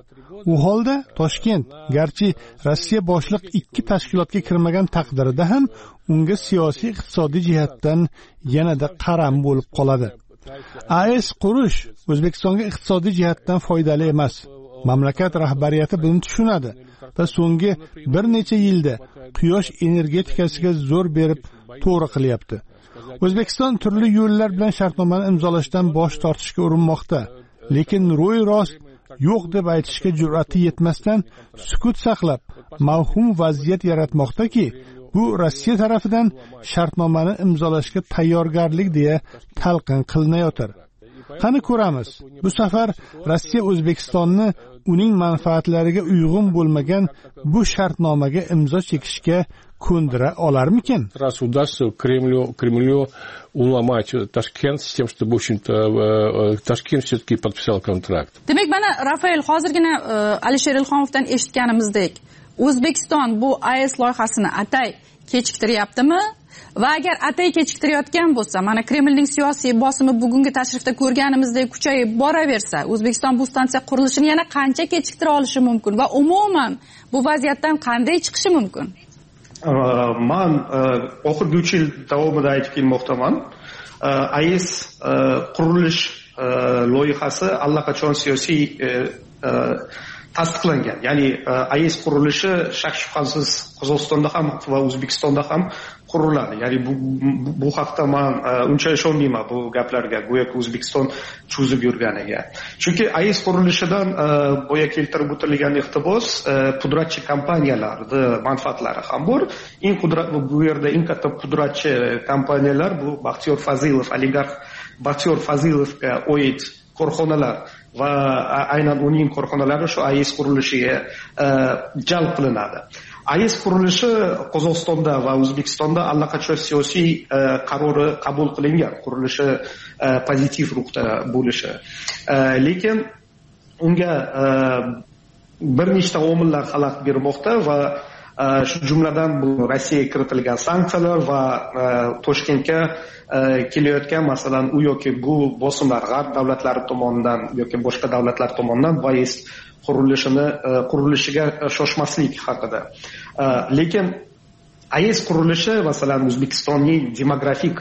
[SPEAKER 2] u holda Toshkent garchi Rossiya boshliq ikki tashkilotga kirmagan taqdirida ham unga siyosiy iqtisodiy jihatdan yanada qaram bo'lib qoladi. A E S qurish O'zbekistonga iqtisodiy jihatdan foydali emas. Mamlakat rahbariyati buni tushunadi va so'nggi bir necha yilda quyosh energetikasiga zo'r berib to'g'ri qilyapti. O'zbekiston turli yo'llar bilan shartnomani imzolashdan bosh tortishga urinmoqda, lekin ro'y rost yo'q deb aytishga jur'ati yetmasdan sukut saqlab, mavhum vaziyat yaratmoqdaki, bu Rossiya tarafidan shartnomani imzolashga tayyorgarlik deya talqin qilinayotir. Qani ko'ramiz, bu safar Rossiya O'zbekistonni uning manfaatlariga uyg'un bo'lmagan bu shartnomaga imzo chekishga ko'ndira olarmikin?
[SPEAKER 13] Раз удастся Кремлю, Кремлю уломать Ташкент с тем, чтобы, в общем-то, Ташкент все-таки подписал контракт.
[SPEAKER 12] Demak, mana Rafael hozirgina Alisher Ilhomovdan eshitganimizdek, O'zbekiston bu A E S loyihasini atay kechiktiryaptimi? Va agar atay kechiktirayotgan bo'lsa, mana Kremlning siyosiy bosimi bugungi tashrifda ko'rganimizdek kuchayib boraversa, O'zbekiston bu stansiya qurilishini yana qancha kechiktira olishi mumkin va umuman bu vaziyatdan qanday chiqishi mumkin?
[SPEAKER 16] Man oxirgi uch yil davomida aytib kelmoqdaman. A E S qurilish loyihasi allaqachon siyosiy tasdiqlangan. Ya'ni A E S qurilishi shak shubhasiz Qozog'istonda ham va O'zbekistonda ham quriladi. Ya'ni bu bu haqda men uncha ishonmayman bu gaplarga, go'yoki O'zbekiston cho'zib yurganiga. Chunki A E S qurilishidan boya keltirib o'tilgan iqtibos pudratchi kompaniyalarning manfaatlari ham bor. Eng qudrat bu yerda eng katta pudratchi kompaniyalar bu Baxtiyor Fazilov, oligarx Baxtiyor Fazilovga oid korxonalar va aynan uning korxonalari shu A E S qurilishiga jalb qilinadi. A E S qurilishi Qozog'istonda va O'zbekistonda allaqachon siyosiy qarori qabul qilingan, qurilishi pozitiv ruhda bo'lishi. Lekin unga bir nechta omillar xalaqit bermoqda va shu jumladan bu Rossiyaga kiritilgan sanksiyalar va Toshkentga kelayotgan masalan u yoki bu bosimlar g'arb davlatlari tomonidan yoki boshqa davlatlar tomonidan A E S qurilishini qurilishiga shoshmaslik haqida. Lekin A E S qurilishi masalan O'zbekistonning demografik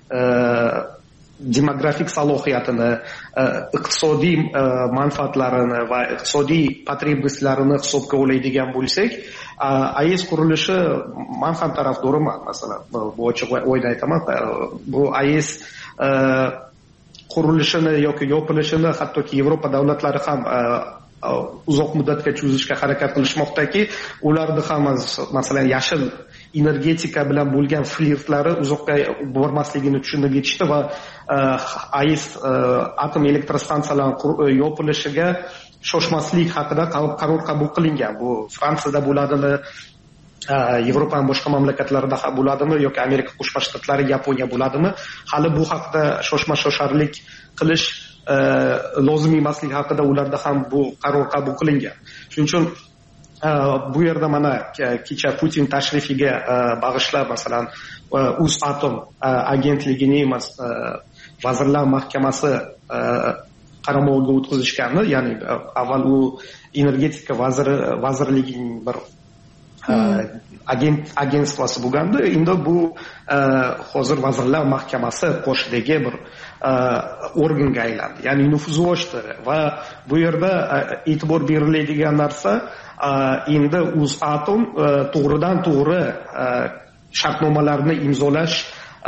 [SPEAKER 16] demografik salohiyatini, iqtisodiy manfaatlarini va iqtisodiy потребностьlarini hisobga oladigan bo'lsak, A E S qurilishi men ham tarafdoriman, masalan, bu ochiq o'yda aytaman, bu A E S qurilishini yoki yopilishini hattoki Yevropa davlatlari ham uzoq muddatga cho'zishga harakat qilishmoqdaki, ularni ham masalan yashil energetika bilan bo'lgan flirtlari uzoqqa bormasligini tushunib yetishdi va A E S atom elektrostansiyalarining yopilishiga shoshmaslik haqida qaror qabul qilingan. Bu Fransiyada bo'ladimi, Yevropaning boshqa mamlakatlarida ham bo'ladimi yoki Amerika Qo'shma Shtatlari, Yaponiya bo'ladimi? Hali bu haqida shoshma-shosharlik qilish lozim emasligi haqida ularda ham bu qaror qabul qilingan. Shuning uchun bu yerda mana kecha Putin tashrifiga bag'ishlab masalan O'zatom agentligining vazirlar mahkamasi qaramog'iga o'tkazishgani, ya'ni avval u energetika vaziri vazirligining bir agent agentsiyasi bo'lgandi. Endi bu hozir vazirlar mahkamasi qoshidagi bir organga aylandi. Ya'ni nufuzi oshdi va bu yerda e'tibor beriladigan narsa endi O'zatom to'g'ridan to'g'ri shartnomalarni imzolash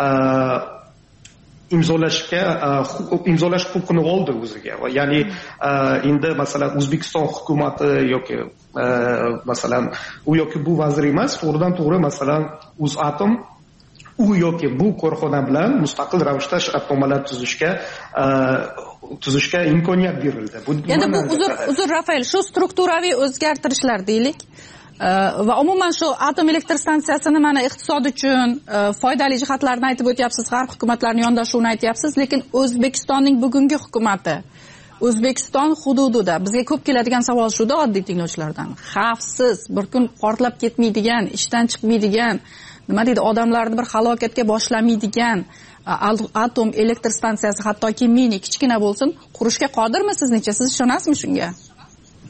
[SPEAKER 16] imzolashga imzolash huquqini oldi o'ziga. Ya'ni endi masalan O'zbekiston hukumati yoki masalan u yoki bu vazir emas, to'g'ridan to'g'ri masalan O'zatom u yoki bu korxona bilan mustaqil ravishda shartnomalar tuzishga tuzishga imkoniyat berildi.
[SPEAKER 12] Endi bu uzr uzr Rafael, shu strukturaviy o'zgartirishlar deylik va umuman shu atom elektr stansiyasini mana iqtisod uchun foydali jihatlarini aytib o'tyapsiz, g'arb hukumatlarining yondashuvini aytyapsiz, lekin O'zbekistonning bugungi hukumati O'zbekiston hududida bizga ko'p keladigan savol shuda oddiy tinglovchilardan. Xavfsiz, bir kun portlab ketmaydigan, ishdan chiqmaydigan, nima deydi, odamlarni bir halokatga boshlamaydigan atom elektr stansiyasi hattoki mini kichkina bo'lsin qurishga qodirmi sizningcha? Siz ishonasizmi shunga?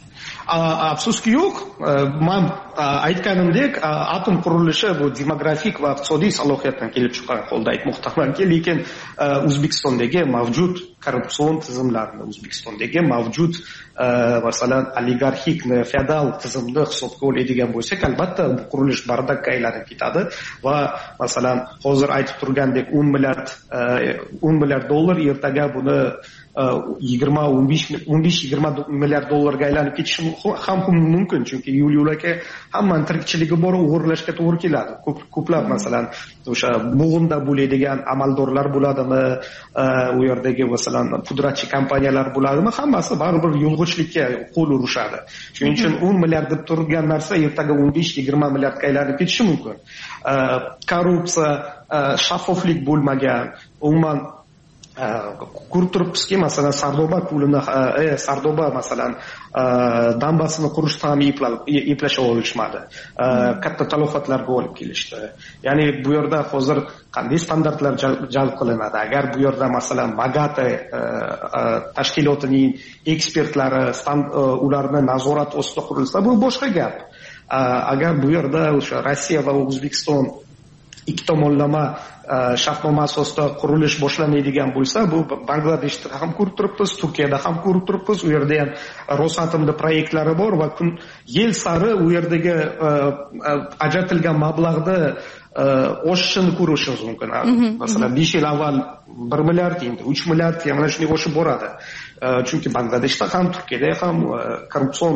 [SPEAKER 16] afsuski yo'q. Men aytganimdek, atom qurilishi bu demografik va iqtisodiy salohiyatdan kelib chiqqan holda aytmoqdamanki, lekin O'zbekistondagi mavjud korrupsion tizimlarni, O'zbekistondagi mavjud masalan oligarxik, feodal tizimni hisobga oladigan bo'lsak, albatta bu qurilish bardakka aylanib ketadi va masalan hozir aytib turgandek o'n milliard o'n milliard dollar ertaga buni yigirma o'n besh yigirma milliard dollarga aylanib ketishi ham mumkin, chunki yo'l aka hammaning tirikchiligi bor, o'g'irlashga to'g'ri keladi. Ko'p ko'plab masalan o'sha bo'g'inda bo'ladigan amaldorlar bo'ladimi, u yerdagi masalan pudratchi kompaniyalar bo'ladimi, hammasi baribir yo'lg'ichlikka qo'l urishadi. Shuning uchun o'n milliard deb turgan narsa ertaga o'n besh yigirma milliardga aylanib ketishi mumkin. Korrupsiya, shaffoflik bo'lmagan, umuman ko'rib turibmizki, masalan Sardoba ko'lini, Sardoba masalan dambasini qurishda ham eplasha olishmadi. Katta talofatlarga olib kelishdi. Ya'ni bu yerda hozir qanday standartlar jalb qilinadi? Agar bu yerda masalan MAGATA tashkilotining ekspertlari ularni nazorat ostida qurilsa, bu boshqa gap. Agar bu yerda o'sha Rossiya va O'zbekiston ikki tomonlama shartnoma asosida qurilish boshlanadigan bo'lsa, bu Bangladeshda ham ko'rib turibmiz, Turkiyada ham ko'rib turibmiz. U yerda ham Rosatomda proyektlari bor va kun yil sari u yerdagi ajratilgan mablag'ni oshishini ko'rishimiz mumkin. Masalan, besh yil avval bir milliard, endi uch milliard, yana shunday oshib boradi. Chunki Bangladeshda ham, Turkiyada ham korrupsion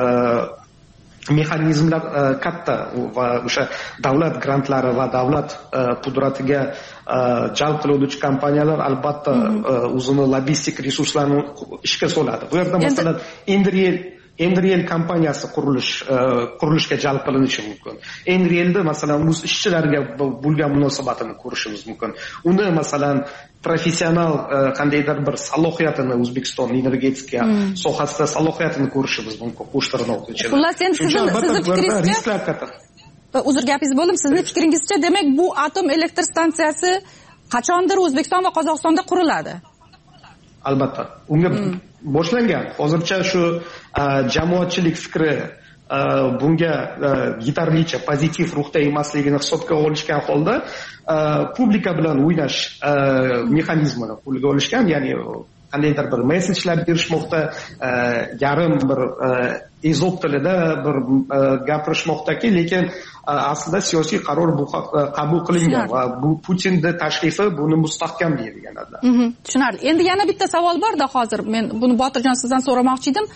[SPEAKER 16] mexanizmlar katta va o'sha davlat grantlari va davlat pudratiga jalb qiluvchi kompaniyalar albatta o'zini logistik resurslarini ishga soladi. Bu yerda masalan Endriel Endriel kompaniyasi qurilish qurilishga jalb qilinishi mumkin. Endrielda masalan o'z ishchilarga bo'lgan munosabatini ko'rishimiz mumkin. Uni masalan professional qandaydir bir salohiyatini, O'zbekiston energetika sohasida salohiyatini ko'rishimiz mumkin. Qo'shtirnoq ichida.
[SPEAKER 12] Xullas, endi sizni fikringizcha, uzr gapingiz bo'ldim, sizni fikringizcha, demak bu atom elektr stansiyasi qachondir O'zbekiston va Qozog'istonda quriladi?
[SPEAKER 16] Albatta. Unga boshlangan. Hozircha shu jamoatchilik fikri bunga yetarlicha pozitiv ruhda emasligini hisobga olishgan holda publika bilan o'ynash mexanizmini qo'lga olishgan, ya'ni qandaydir bir mesajlar berishmoqda, yarim bir ezop tilida bir gapirishmoqdaki, lekin aslida siyosiy qaror bu qabul qilingan va bu Putinning tashrifi buni mustahkamlaydi deganlar.
[SPEAKER 12] Tushunarli. Endi yana bitta savol bor-da, hozir men buni Botirjon sizdan so'ramoqchi edim.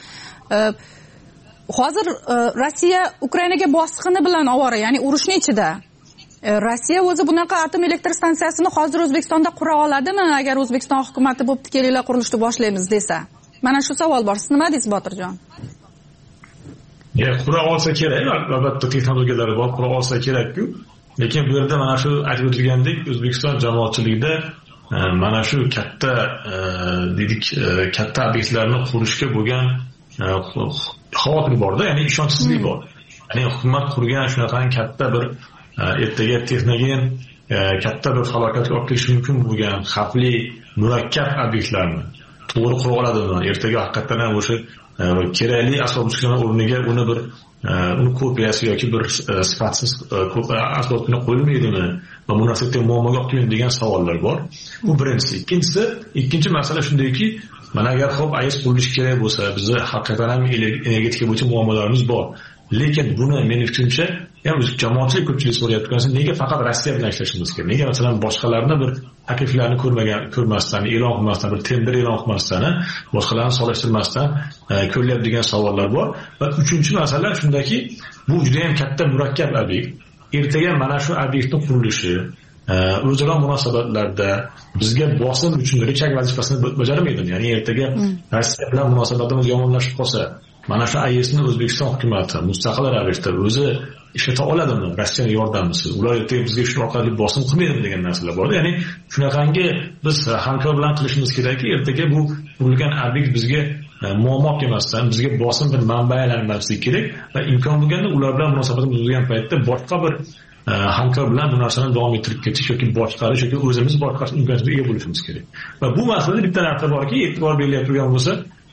[SPEAKER 12] Hozir Rossiya Ukrainaga bosqini bilan ovora, ya'ni urushning ichida. Rossiya o'zi bunaqa atom elektr stansiyasini hozir O'zbekistonda qura oladimi, agar O'zbekiston hukumatı bo'pti, kelinglar qurilishni boshlaymiz desa? Mana shu savol bor. Siz nima deysiz, Botirjon?
[SPEAKER 15] Ya, qura olsa kerak, albatta texnologiyalari bor, qura olsa kerak-ku. Lekin bu yerda mana shu aytib o'tilgandek, O'zbekiston jamoatchiligida mana shu katta dedik, katta obyektlarni qurishga bo'lgan xavotir bor-da, ya'ni ishonchsizlik bor. Ya'ni hukumat qurgan shunaqa katta bir ertaga texnogen katta bir falokatga olib kelishi mumkin bo'lgan xavfli murakkab obyektlarni to'g'ri qura oladimi? Ertaga haqiqatan ham o'sha kerakli asbob uskunalar o'rniga uni bir uni kopiyasi yoki bir sifatsiz asbob uskuna qo'yilmaydimi? Va bu narsaga muammoga olib keladi degan savollar bor. Bu birinchisi. Ikkinchisi, ikkinchi masala shundayki, mana agar xo'p A E S qurilishi kerak bo'lsa, bizni haqiqatan ham energetika bo'yicha muammolarimiz bor. Lekin buni men fikrimcha, ham jamoatchilik ko'pchilik so'rayotgansa, nega faqat Rossiya bilan ishlashimiz kerak? Nega masalan boshqalarni bir takliflarni ko'rmagan, ko'rmasdan, e'lon qilmasdan, bir tender e'lon qilmasdan, boshqalarni solishtirmasdan ko'riladi degan savollar bor. Va uchinchi masala shundaki, bu juda ham katta murakkab obyekt. Ertaga mana shu obyektning qurilishi o'zaro munosabatlarda bizga bosim uchun richak vazifasini bajarmaydimi? Ya'ni ertaga Rossiya bilan munosabatimiz yomonlashib qolsa, mana shu A E Sni O'zbekiston hukumati mustaqil ravishda o'zi ishlata oladimi Rossiyaning yordamisiz? Ular ertaga bizga shu orqali bosim qilmaydimi degan narsalar bor. Ya'ni shunaqangi biz hamkor bilan qilishimiz kerakki, ertaga bu qurilgan obyekt bizga muammo emasdan, bizga bosim bir manba aylanmasligi kerak va imkon bo'lganda ular bilan munosabatimiz bo'lgan paytda boshqa bir hamkor bilan bu narsani davom ettirib ketish yoki boshqarish yoki o'zimiz boshqarish imkoniyatiga ega bo'lishimiz kerak. Va bu masalada bitta narsa borki, e'tibor berilayotgan bo'lsa,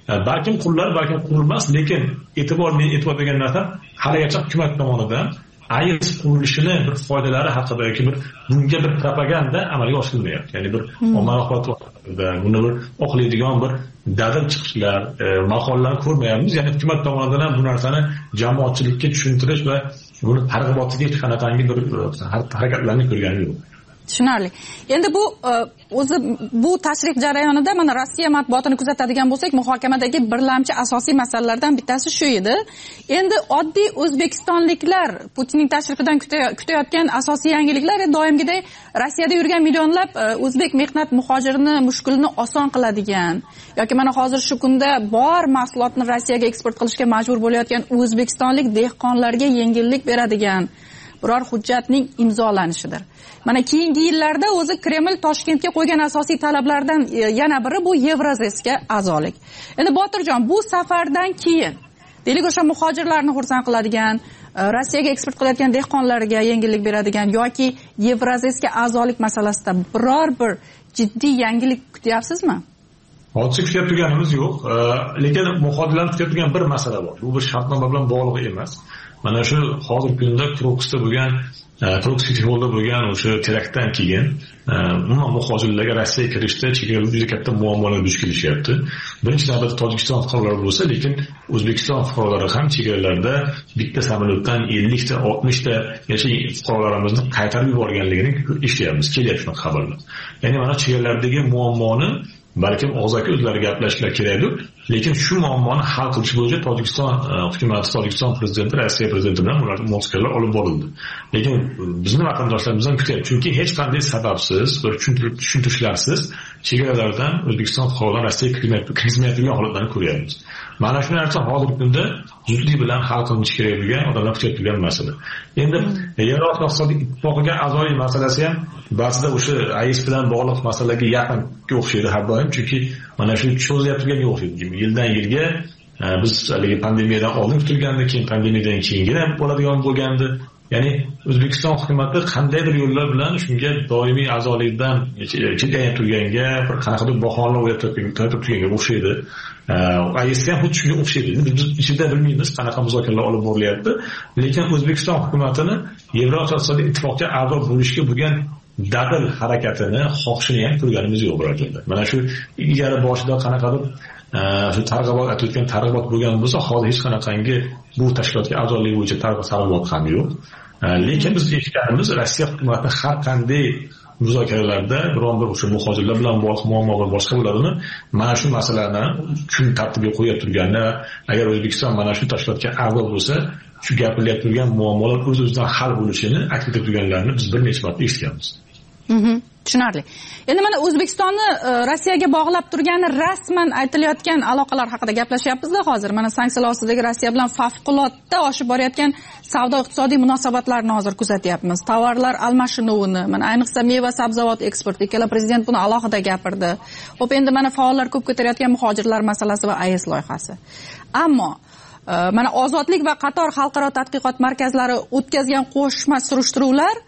[SPEAKER 15] balkim qurilar, balkim qurilmas, lekin e'tibor men e'tibor bergan narsa haligacha hukumat tomonidan A E S qurilishini bir foydalari haqida yoki bir bunga bir propaganda amalga oshirilmayapti. Ya'ni bir ommaviy axborotda buni bir oqlaydigan bir dadil chiqishlar, e, maqolalarni ko'rmayapmiz. Ya'ni hukumat tomonidan ham bu narsani jamoatchilikka tushuntirish va buni targ'ibotiga qanaqangi bir harakatlarni ko'rganim yo'q.
[SPEAKER 12] Tushunarli. Endi bu o'zi bu tashrif jarayonida mana Rossiya matbuotini kuzatadigan bo'lsak, muhokamadagi birlamchi asosiy masalalardan bittasi shu edi. Endi oddiy o'zbekistonliklar Putinning tashrifidan kutayotgan asosiy yangiliklar doimgidek Rossiyada yurgan millionlab o'zbek mehnat muhojirini mushkulini oson qiladigan yoki mana hozir shu kunda bor mahsulotni Rossiyaga eksport qilishga majbur bo'layotgan o'zbekistonlik dehqonlarga yengillik beradigan biror hujjatning imzolanishidir. Mana keyingi yillarda o'zi Kreml Toshkentga qo'ygan asosiy talablardan yana biri bu Yevrozesga a'zolik. Endi Botirjon, bu safardan keyin deylik o'sha muhojirlarni xursand qiladigan, Rossiyaga eksport qilayotgan dehqonlarga yengillik beradigan yoki Yevrozesga a'zolik masalasida biror bir jiddiy yangilik kutyapsizmi?
[SPEAKER 15] Hozircha kutib turganimiz yo'q, lekin muhojirlarni kutib turgan bir masala bor. Bu bir shartnoma bilan bog'liq emas. Mana shu hozirgi kunda Krokusda bo'lgan, Krokusda bo'lgan o'sha teraktdan keyin umuman muhojirlarga Rossiyaga kirishda chegaralarda juda katta muammolar duch kelishyapti. Birinchi navbatda Tojikiston fuqarolari bo'lsa, lekin O'zbekiston fuqarolari ham chegaralarda bitta samolyotdan ellik ta, oltmish ta yashay fuqarolarimizni qaytarib yuborganligini eshityapmiz, kelyapti shunaqa xabarlar. Ya'ni mana chegaralardagi muammoni balkim og'zaki o'zlari gaplashishlar kerakdir, lekin shu muammoni hal qilish bo'yicha Tojikiston hukumati, Tojikiston prezidenti, Rossiya prezidenti bilan ular muzokaralar olib borildi. Lekin bizni vatandoshlarimiz ham kutyapti, chunki hech qanday sababsiz, bir tushuntirishlarsiz chegaralardan O'zbekiston fuqarolari Rossiyaga kirmayotgan holatlarni ko'ryapmiz. Mana shu narsa hozirgi kunda zudlik bilan hal qilinishi kerak bo'lgan, odamlar kutib turgan masala. Endi Yevropa iqtisodiy ittifoqiga a'zolik masalasi ham ba'zida o'sha A E S bilan bog'liq masalaga yaqinga o'xshaydi har doim, chunki mana shu cho'zilib turganga o'xshaydi. Yildan yilga biz haligi pandemiyadan oldin kutilgandi, keyin pandemiyadan keyingina bo'ladigan bo'lgandi. Ya'ni O'zbekiston hukumati qandaydir yo'llar bilan shunga doimiy a'zolikdan cheklanib turganga, bir qanaqadir bahona o'ylab turganga o'xshaydi. A E S ham xuddi shunga o'xshaydi. Biz ichida bilmaymiz qanaqa muzokaralar olib borilyapti, lekin O'zbekiston hukumatini Yevropa iqtisodiy ittifoqqa a'zo bo'lishga bo'lgan dadil harakatini, xohishini ham ko'rganimiz yo'q birodarlar. Mana shu ilgari boshida qanaqadir shu targ'ibot aytayotgan targ'ibot bo'lgan bo'lsa, hozir hech qanaqangi bu tashkilotga a'zolik bo'yicha targ'ibot ham yo'q. Lekin biz eshitganimiz Rossiya hukumati har qanday muzokaralarda biron bir o'sha muhojirlar bilan bog'liq muammolar boshqa bo'ladimi, mana shu masalani kun tartibiga qo'yib turgani, agar O'zbekiston mana shu tashkilotga a'zo bo'lsa, shu gapirilayotgan turgan muammolar o'z-o'zidan hal bo'lishini aytib turganlarini biz bir necha marta eshitganmiz.
[SPEAKER 12] Mhm. Tushunarli. Endi mana O'zbekistonni Rossiyaga bog'lab turgani rasman aytilayotgan aloqalar haqida gaplashyapmiz-da hozir. Mana sanksiyalar ostidagi Rossiya bilan favqulodda oshib borayotgan savdo iqtisodiy munosabatlarni hozir kuzatyapmiz. Tovarlar almashinuvini, mana ayniqsa meva sabzavot eksporti, ikkala prezident buni alohida gapirdi. Xo'p, endi mana faollar ko'p ko'tarayotgan muhojirlar masalasi va A E S loyihasi. Ammo mana Ozodlik va qator xalqaro tadqiqot markazlari o'tkazgan qo'shma surishtiruvlar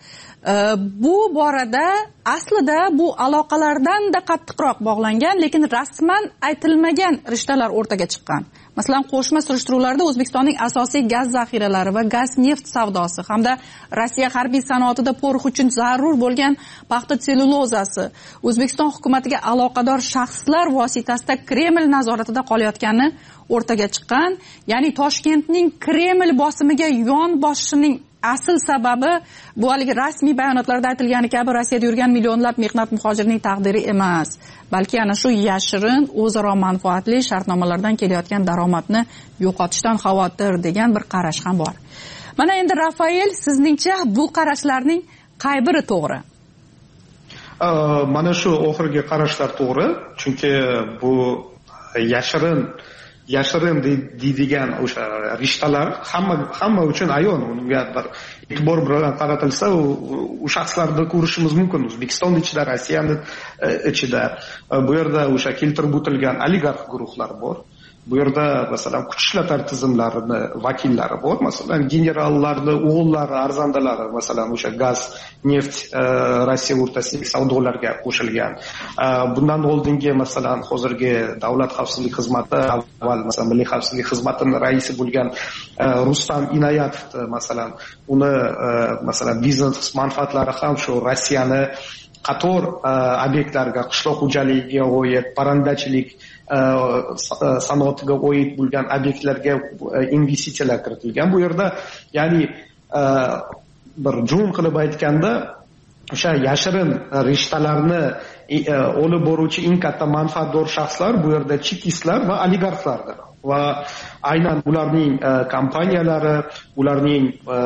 [SPEAKER 12] bu borada aslida bu aloqalardan-da qattiqroq bog'langan, lekin rasman aytilmagan rishtalar o'rtaga chiqqan. Masalan, qo'shma surishtiruvlarda O'zbekistonning asosiy gaz zaxiralari va gaz neft savdosi hamda Rossiya harbiy sanoatida po'rix uchun zarur bo'lgan paxta tselulozasi O'zbekiston hukumatiga aloqador shaxslar vositasida Kreml nazoratida qolayotgani o'rtaga chiqqan. Ya'ni Toshkentning Kreml bosimiga yon bosishining asl sababi bu haligi rasmiy bayonotlarda aytilgani kabi Rossiyada yurgan millionlab mehnat muhojirining taqdiri emas, balki ana shu yashirin o'zaro manfaatli shartnomalardan kelayotgan daromadni yo'qotishdan xavotir degan bir qarash ham bor. Mana endi Rafael, sizningcha bu qarashlarning qay biri to'g'ri?
[SPEAKER 16] Mana shu oxirgi qarashlar to'g'ri, chunki bu yashirin yashirin deydigan o'sha rishtalar hamma hamma uchun ayon, unga bir e'tibor bilan qaratilsa u shaxslarni ko'rishimiz mumkin. O'zbekiston ichida, Rossiyani ichida bu yerda o'sha keltirib o'tilgan oligarx guruhlar bor. bu yerda masalan kuch ishlatar tizimlarini vakillari bor, masalan generallarni o'g'illari, arzandalari masalan o'sha gaz, neft Rossiya o'rtasidagi savdolarga qo'shilgan. Bundan oldingi masalan hozirgi davlat xavfsizlik xizmati, avval masalan milliy xavfsizlik xizmatining raisi bo'lgan Rustam Inoyatovni masalan uni masalan biznes manfaatlari ham shu Rossiyani qator obyektlarga, qishloq xo'jaligiga oid, parrandachilik sanoatiga oid bo'lgan obyektlarga investitsiyalar kiritilgan. Bu yerda ya'ni bir jum qilib aytganda o'sha yashirin rishtalarni olib boruvchi eng katta manfaatdor shaxslar bu yerda chekistlar va oligarxlardir. Va aynan ularning kompaniyalari, ularning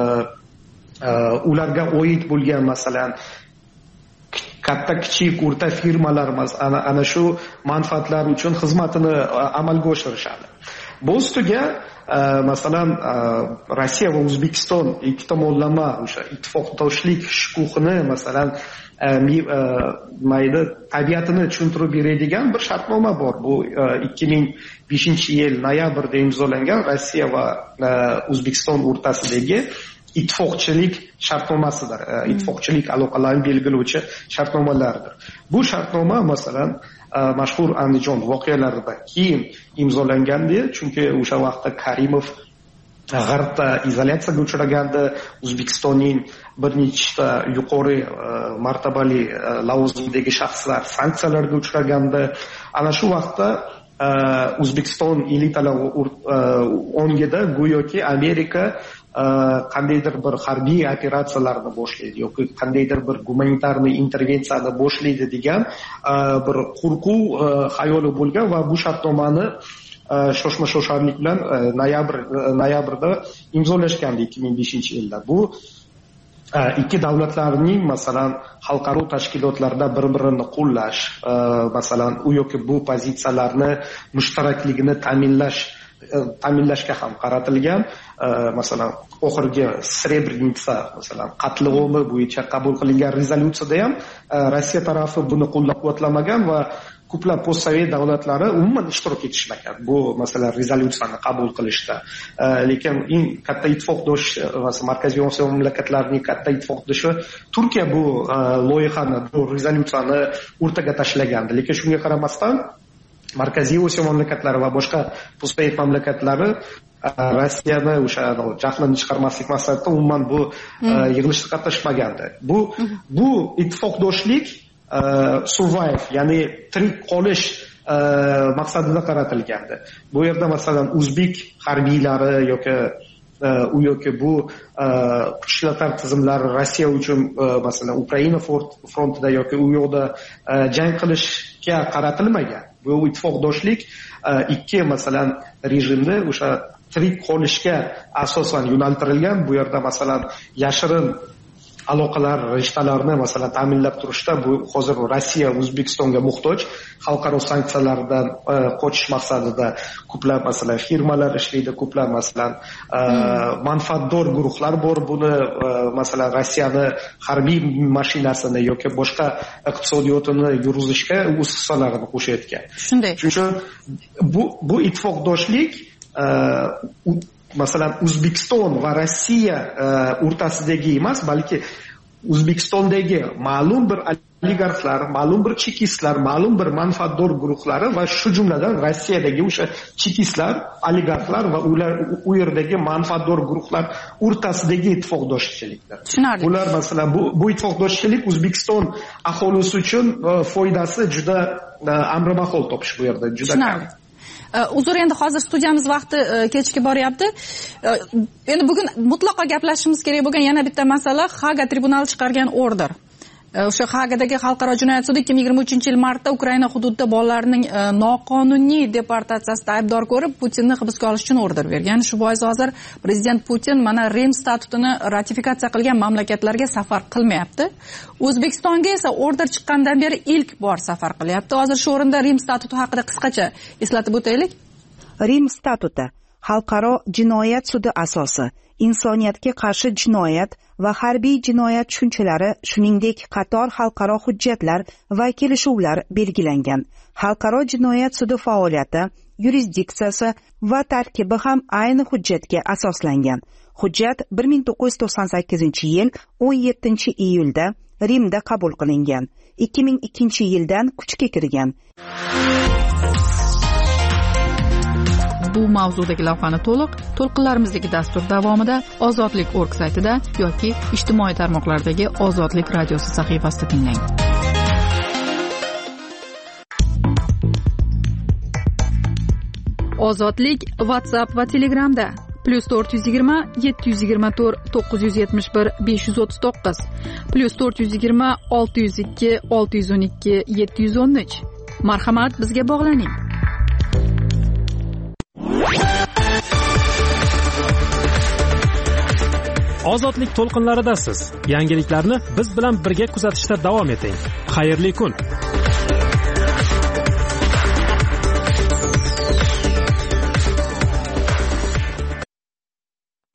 [SPEAKER 16] ularga oid bo'lgan masalan katta kichik o'rta firmalar ana, ana shu manfaatlar uchun xizmatini amalga oshirishadi. Bu ustiga masalan Rossiya va O'zbekiston ikki tomonlama o'sha ittifoqdoshlik shukuhini masalan mayli tabiatini tushuntirib beradigan bir shartnoma bor. Bu ikki ming beshinchi yil noyabrda imzolangan Rossiya va O'zbekiston o'rtasidagi ittifoqchilik shartnomasidir. Ittifoqchilik aloqalarini belgilovchi shartnomalardir. Bu shartnoma masalan mashhur Andijon voqealaridan keyin imzolangandi, chunki o'sha vaqtda Karimov G'arbda izolyatsiyaga uchragandi, O'zbekistonning bir nechta yuqori martabali lavozimdagi shaxslar sanksiyalarga uchragandi. Ana shu vaqtda O'zbekiston elitalar o'ngida go'yoki Amerika qandaydir bir harbiy operatsiyalarni boshlaydi yoki qandaydir bir gumanitarniy intervensiyani boshlaydi degan bir qo'rquv xayoli bo'lgan va bu shartnomani shoshma shosharlik bilan noyabr noyabrda imzolashgandi ikki ming beshinchi yilda. Bu ikki davlatlarning masalan xalqaro tashkilotlarda bir-birini qo'llash, masalan u yoki bu pozitsiyalarni mushtarakligini ta'minlash ta'minlashga ham qaratilgan. Masalan oxirgi Srebrenitsa masalan qatl o'mi bo'yicha qabul qilingan rezolyutsiyada ham Rossiya tarafi buni qo'llab-quvvatlamagan va ko'plab postsovet davlatlari umuman ishtirok etishmagan bu masalan rezolyutsiyani qabul qilishda. Lekin eng katta ittifoqdosh Markaziy Osiyo mamlakatlarining katta ittifoqdoshi Turkiya bu loyihani, bu rezolyutsiyani o'rtaga tashlagandi. Lekin shunga qaramasdan Markaziy Osiyo mamlakatlari va boshqa postsovet mamlakatlari Rossiyani o'sha jahlini chiqarmaslik maqsadida umuman bu yig'ilishda qatnashmagandi. Bu bu ittifoqdoshlik survive, ya'ni tirik qolish maqsadida qaratilgandi. Bu yerda masalan o'zbek harbiylari yoki u yoki bu kuch ishlatar tizimlari Rossiya uchun masalan Ukraina frontida yoki u yoqda jang qilishga qaratilmagan. Bu ittifoqdoshlik ikki masalan rejimni o'sha tirik qolishga asosan yo'naltirilgan. Bu yerda masalan yashirin aloqalar rishtalarini masalan ta'minlab turishda bu hozir Rossiya O'zbekistonga muhtoj. Xalqaro sanksiyalardan qochish maqsadida ko'plab masalan firmalar ishlaydi, ko'plab masalan manfaatdor guruhlar bor. Buni masalan Rossiyani harbiy mashinasini yoki boshqa iqtisodiyotini yurgizishga o'z hissalarini qo'shayotgan.
[SPEAKER 12] Shunday.
[SPEAKER 16] Shuning uchun bu bu ittifoqdoshlik masalan O'zbekiston va Rossiya o'rtasidagi emas, balki O'zbekistondagi ma'lum bir oligarxlar, ma'lum bir chekistlar, ma'lum bir manfaatdor guruhlari va shu jumladan Rossiyadagi o'sha chekistlar, oligarxlar va ular u yerdagi manfaatdor guruhlar o'rtasidagi ittifoqdoshchilikdir.
[SPEAKER 12] Tushunarli.
[SPEAKER 16] Ular masalan bu bu ittifoqdoshchilik O'zbekiston aholisi uchun foydasi juda amrimahol topish bu yerda juda kam.
[SPEAKER 12] Uzr, endi hozir studiyamiz vaqti kechikib boryapti. Endi bugun mutlaqo gaplashishimiz kerak bo'lgan yana bitta masala Haga tribunali chiqargan order. O'sha Hagadagi xalqaro jinoyat sudi ikki ming yigirma uchinchi yil martda Ukraina hududida bolalarning noqonuniy deportatsiyasida aybdor ko'rib Putinni hibsga olish uchun order bergan. Shu bois hozir prezident Putin mana Rim statutini ratifikatsiya qilgan mamlakatlarga safar qilmayapti. O'zbekistonga esa order chiqqandan beri ilk bor safar qilyapti. Hozir shu o'rinda Rim statuti haqida qisqacha eslatib o'taylik.
[SPEAKER 7] Rim statuti xalqaro jinoyat sudi asosi, insoniyatga qarshi jinoyat va harbiy jinoyat tushunchalari, shuningdek qator xalqaro hujjatlar va kelishuvlar belgilangan. Xalqaro jinoyat sudi faoliyati, yurisdiksiyasi va tarkibi ham ayni hujjatga asoslangan. Hujjat bir ming to'qqiz yuz to'qson sakkizinchi yil o'n yettinchi iyulda Rimda qabul qilingan. ikki ming ikkinchi yildan kuchga kirgan.
[SPEAKER 12] Bu mavzudagi lavhani to'liq to'lqinlarimizdagi dastur davomida Ozodlik nokta org saytida yoki ijtimoiy tarmoqlardagi Ozodlik radiosi sahifasida tinglang. Ozodlik WhatsApp va Telegramda plus to'rt yuz yigirma yetti yuz yigirma to'rt to'qqiz yuz yetmish bir besh yuz o'ttiz to'qqiz plus to'rt yuz yigirma olti yuz ikki olti yuz o'n ikki yetti yuz o'n uch. Marhamat, bizga bog'laning.
[SPEAKER 18] Ozodlik to'lqinlaridasiz. Yangiliklarni biz bilan birga kuzatishda davom eting. Xayrli kun.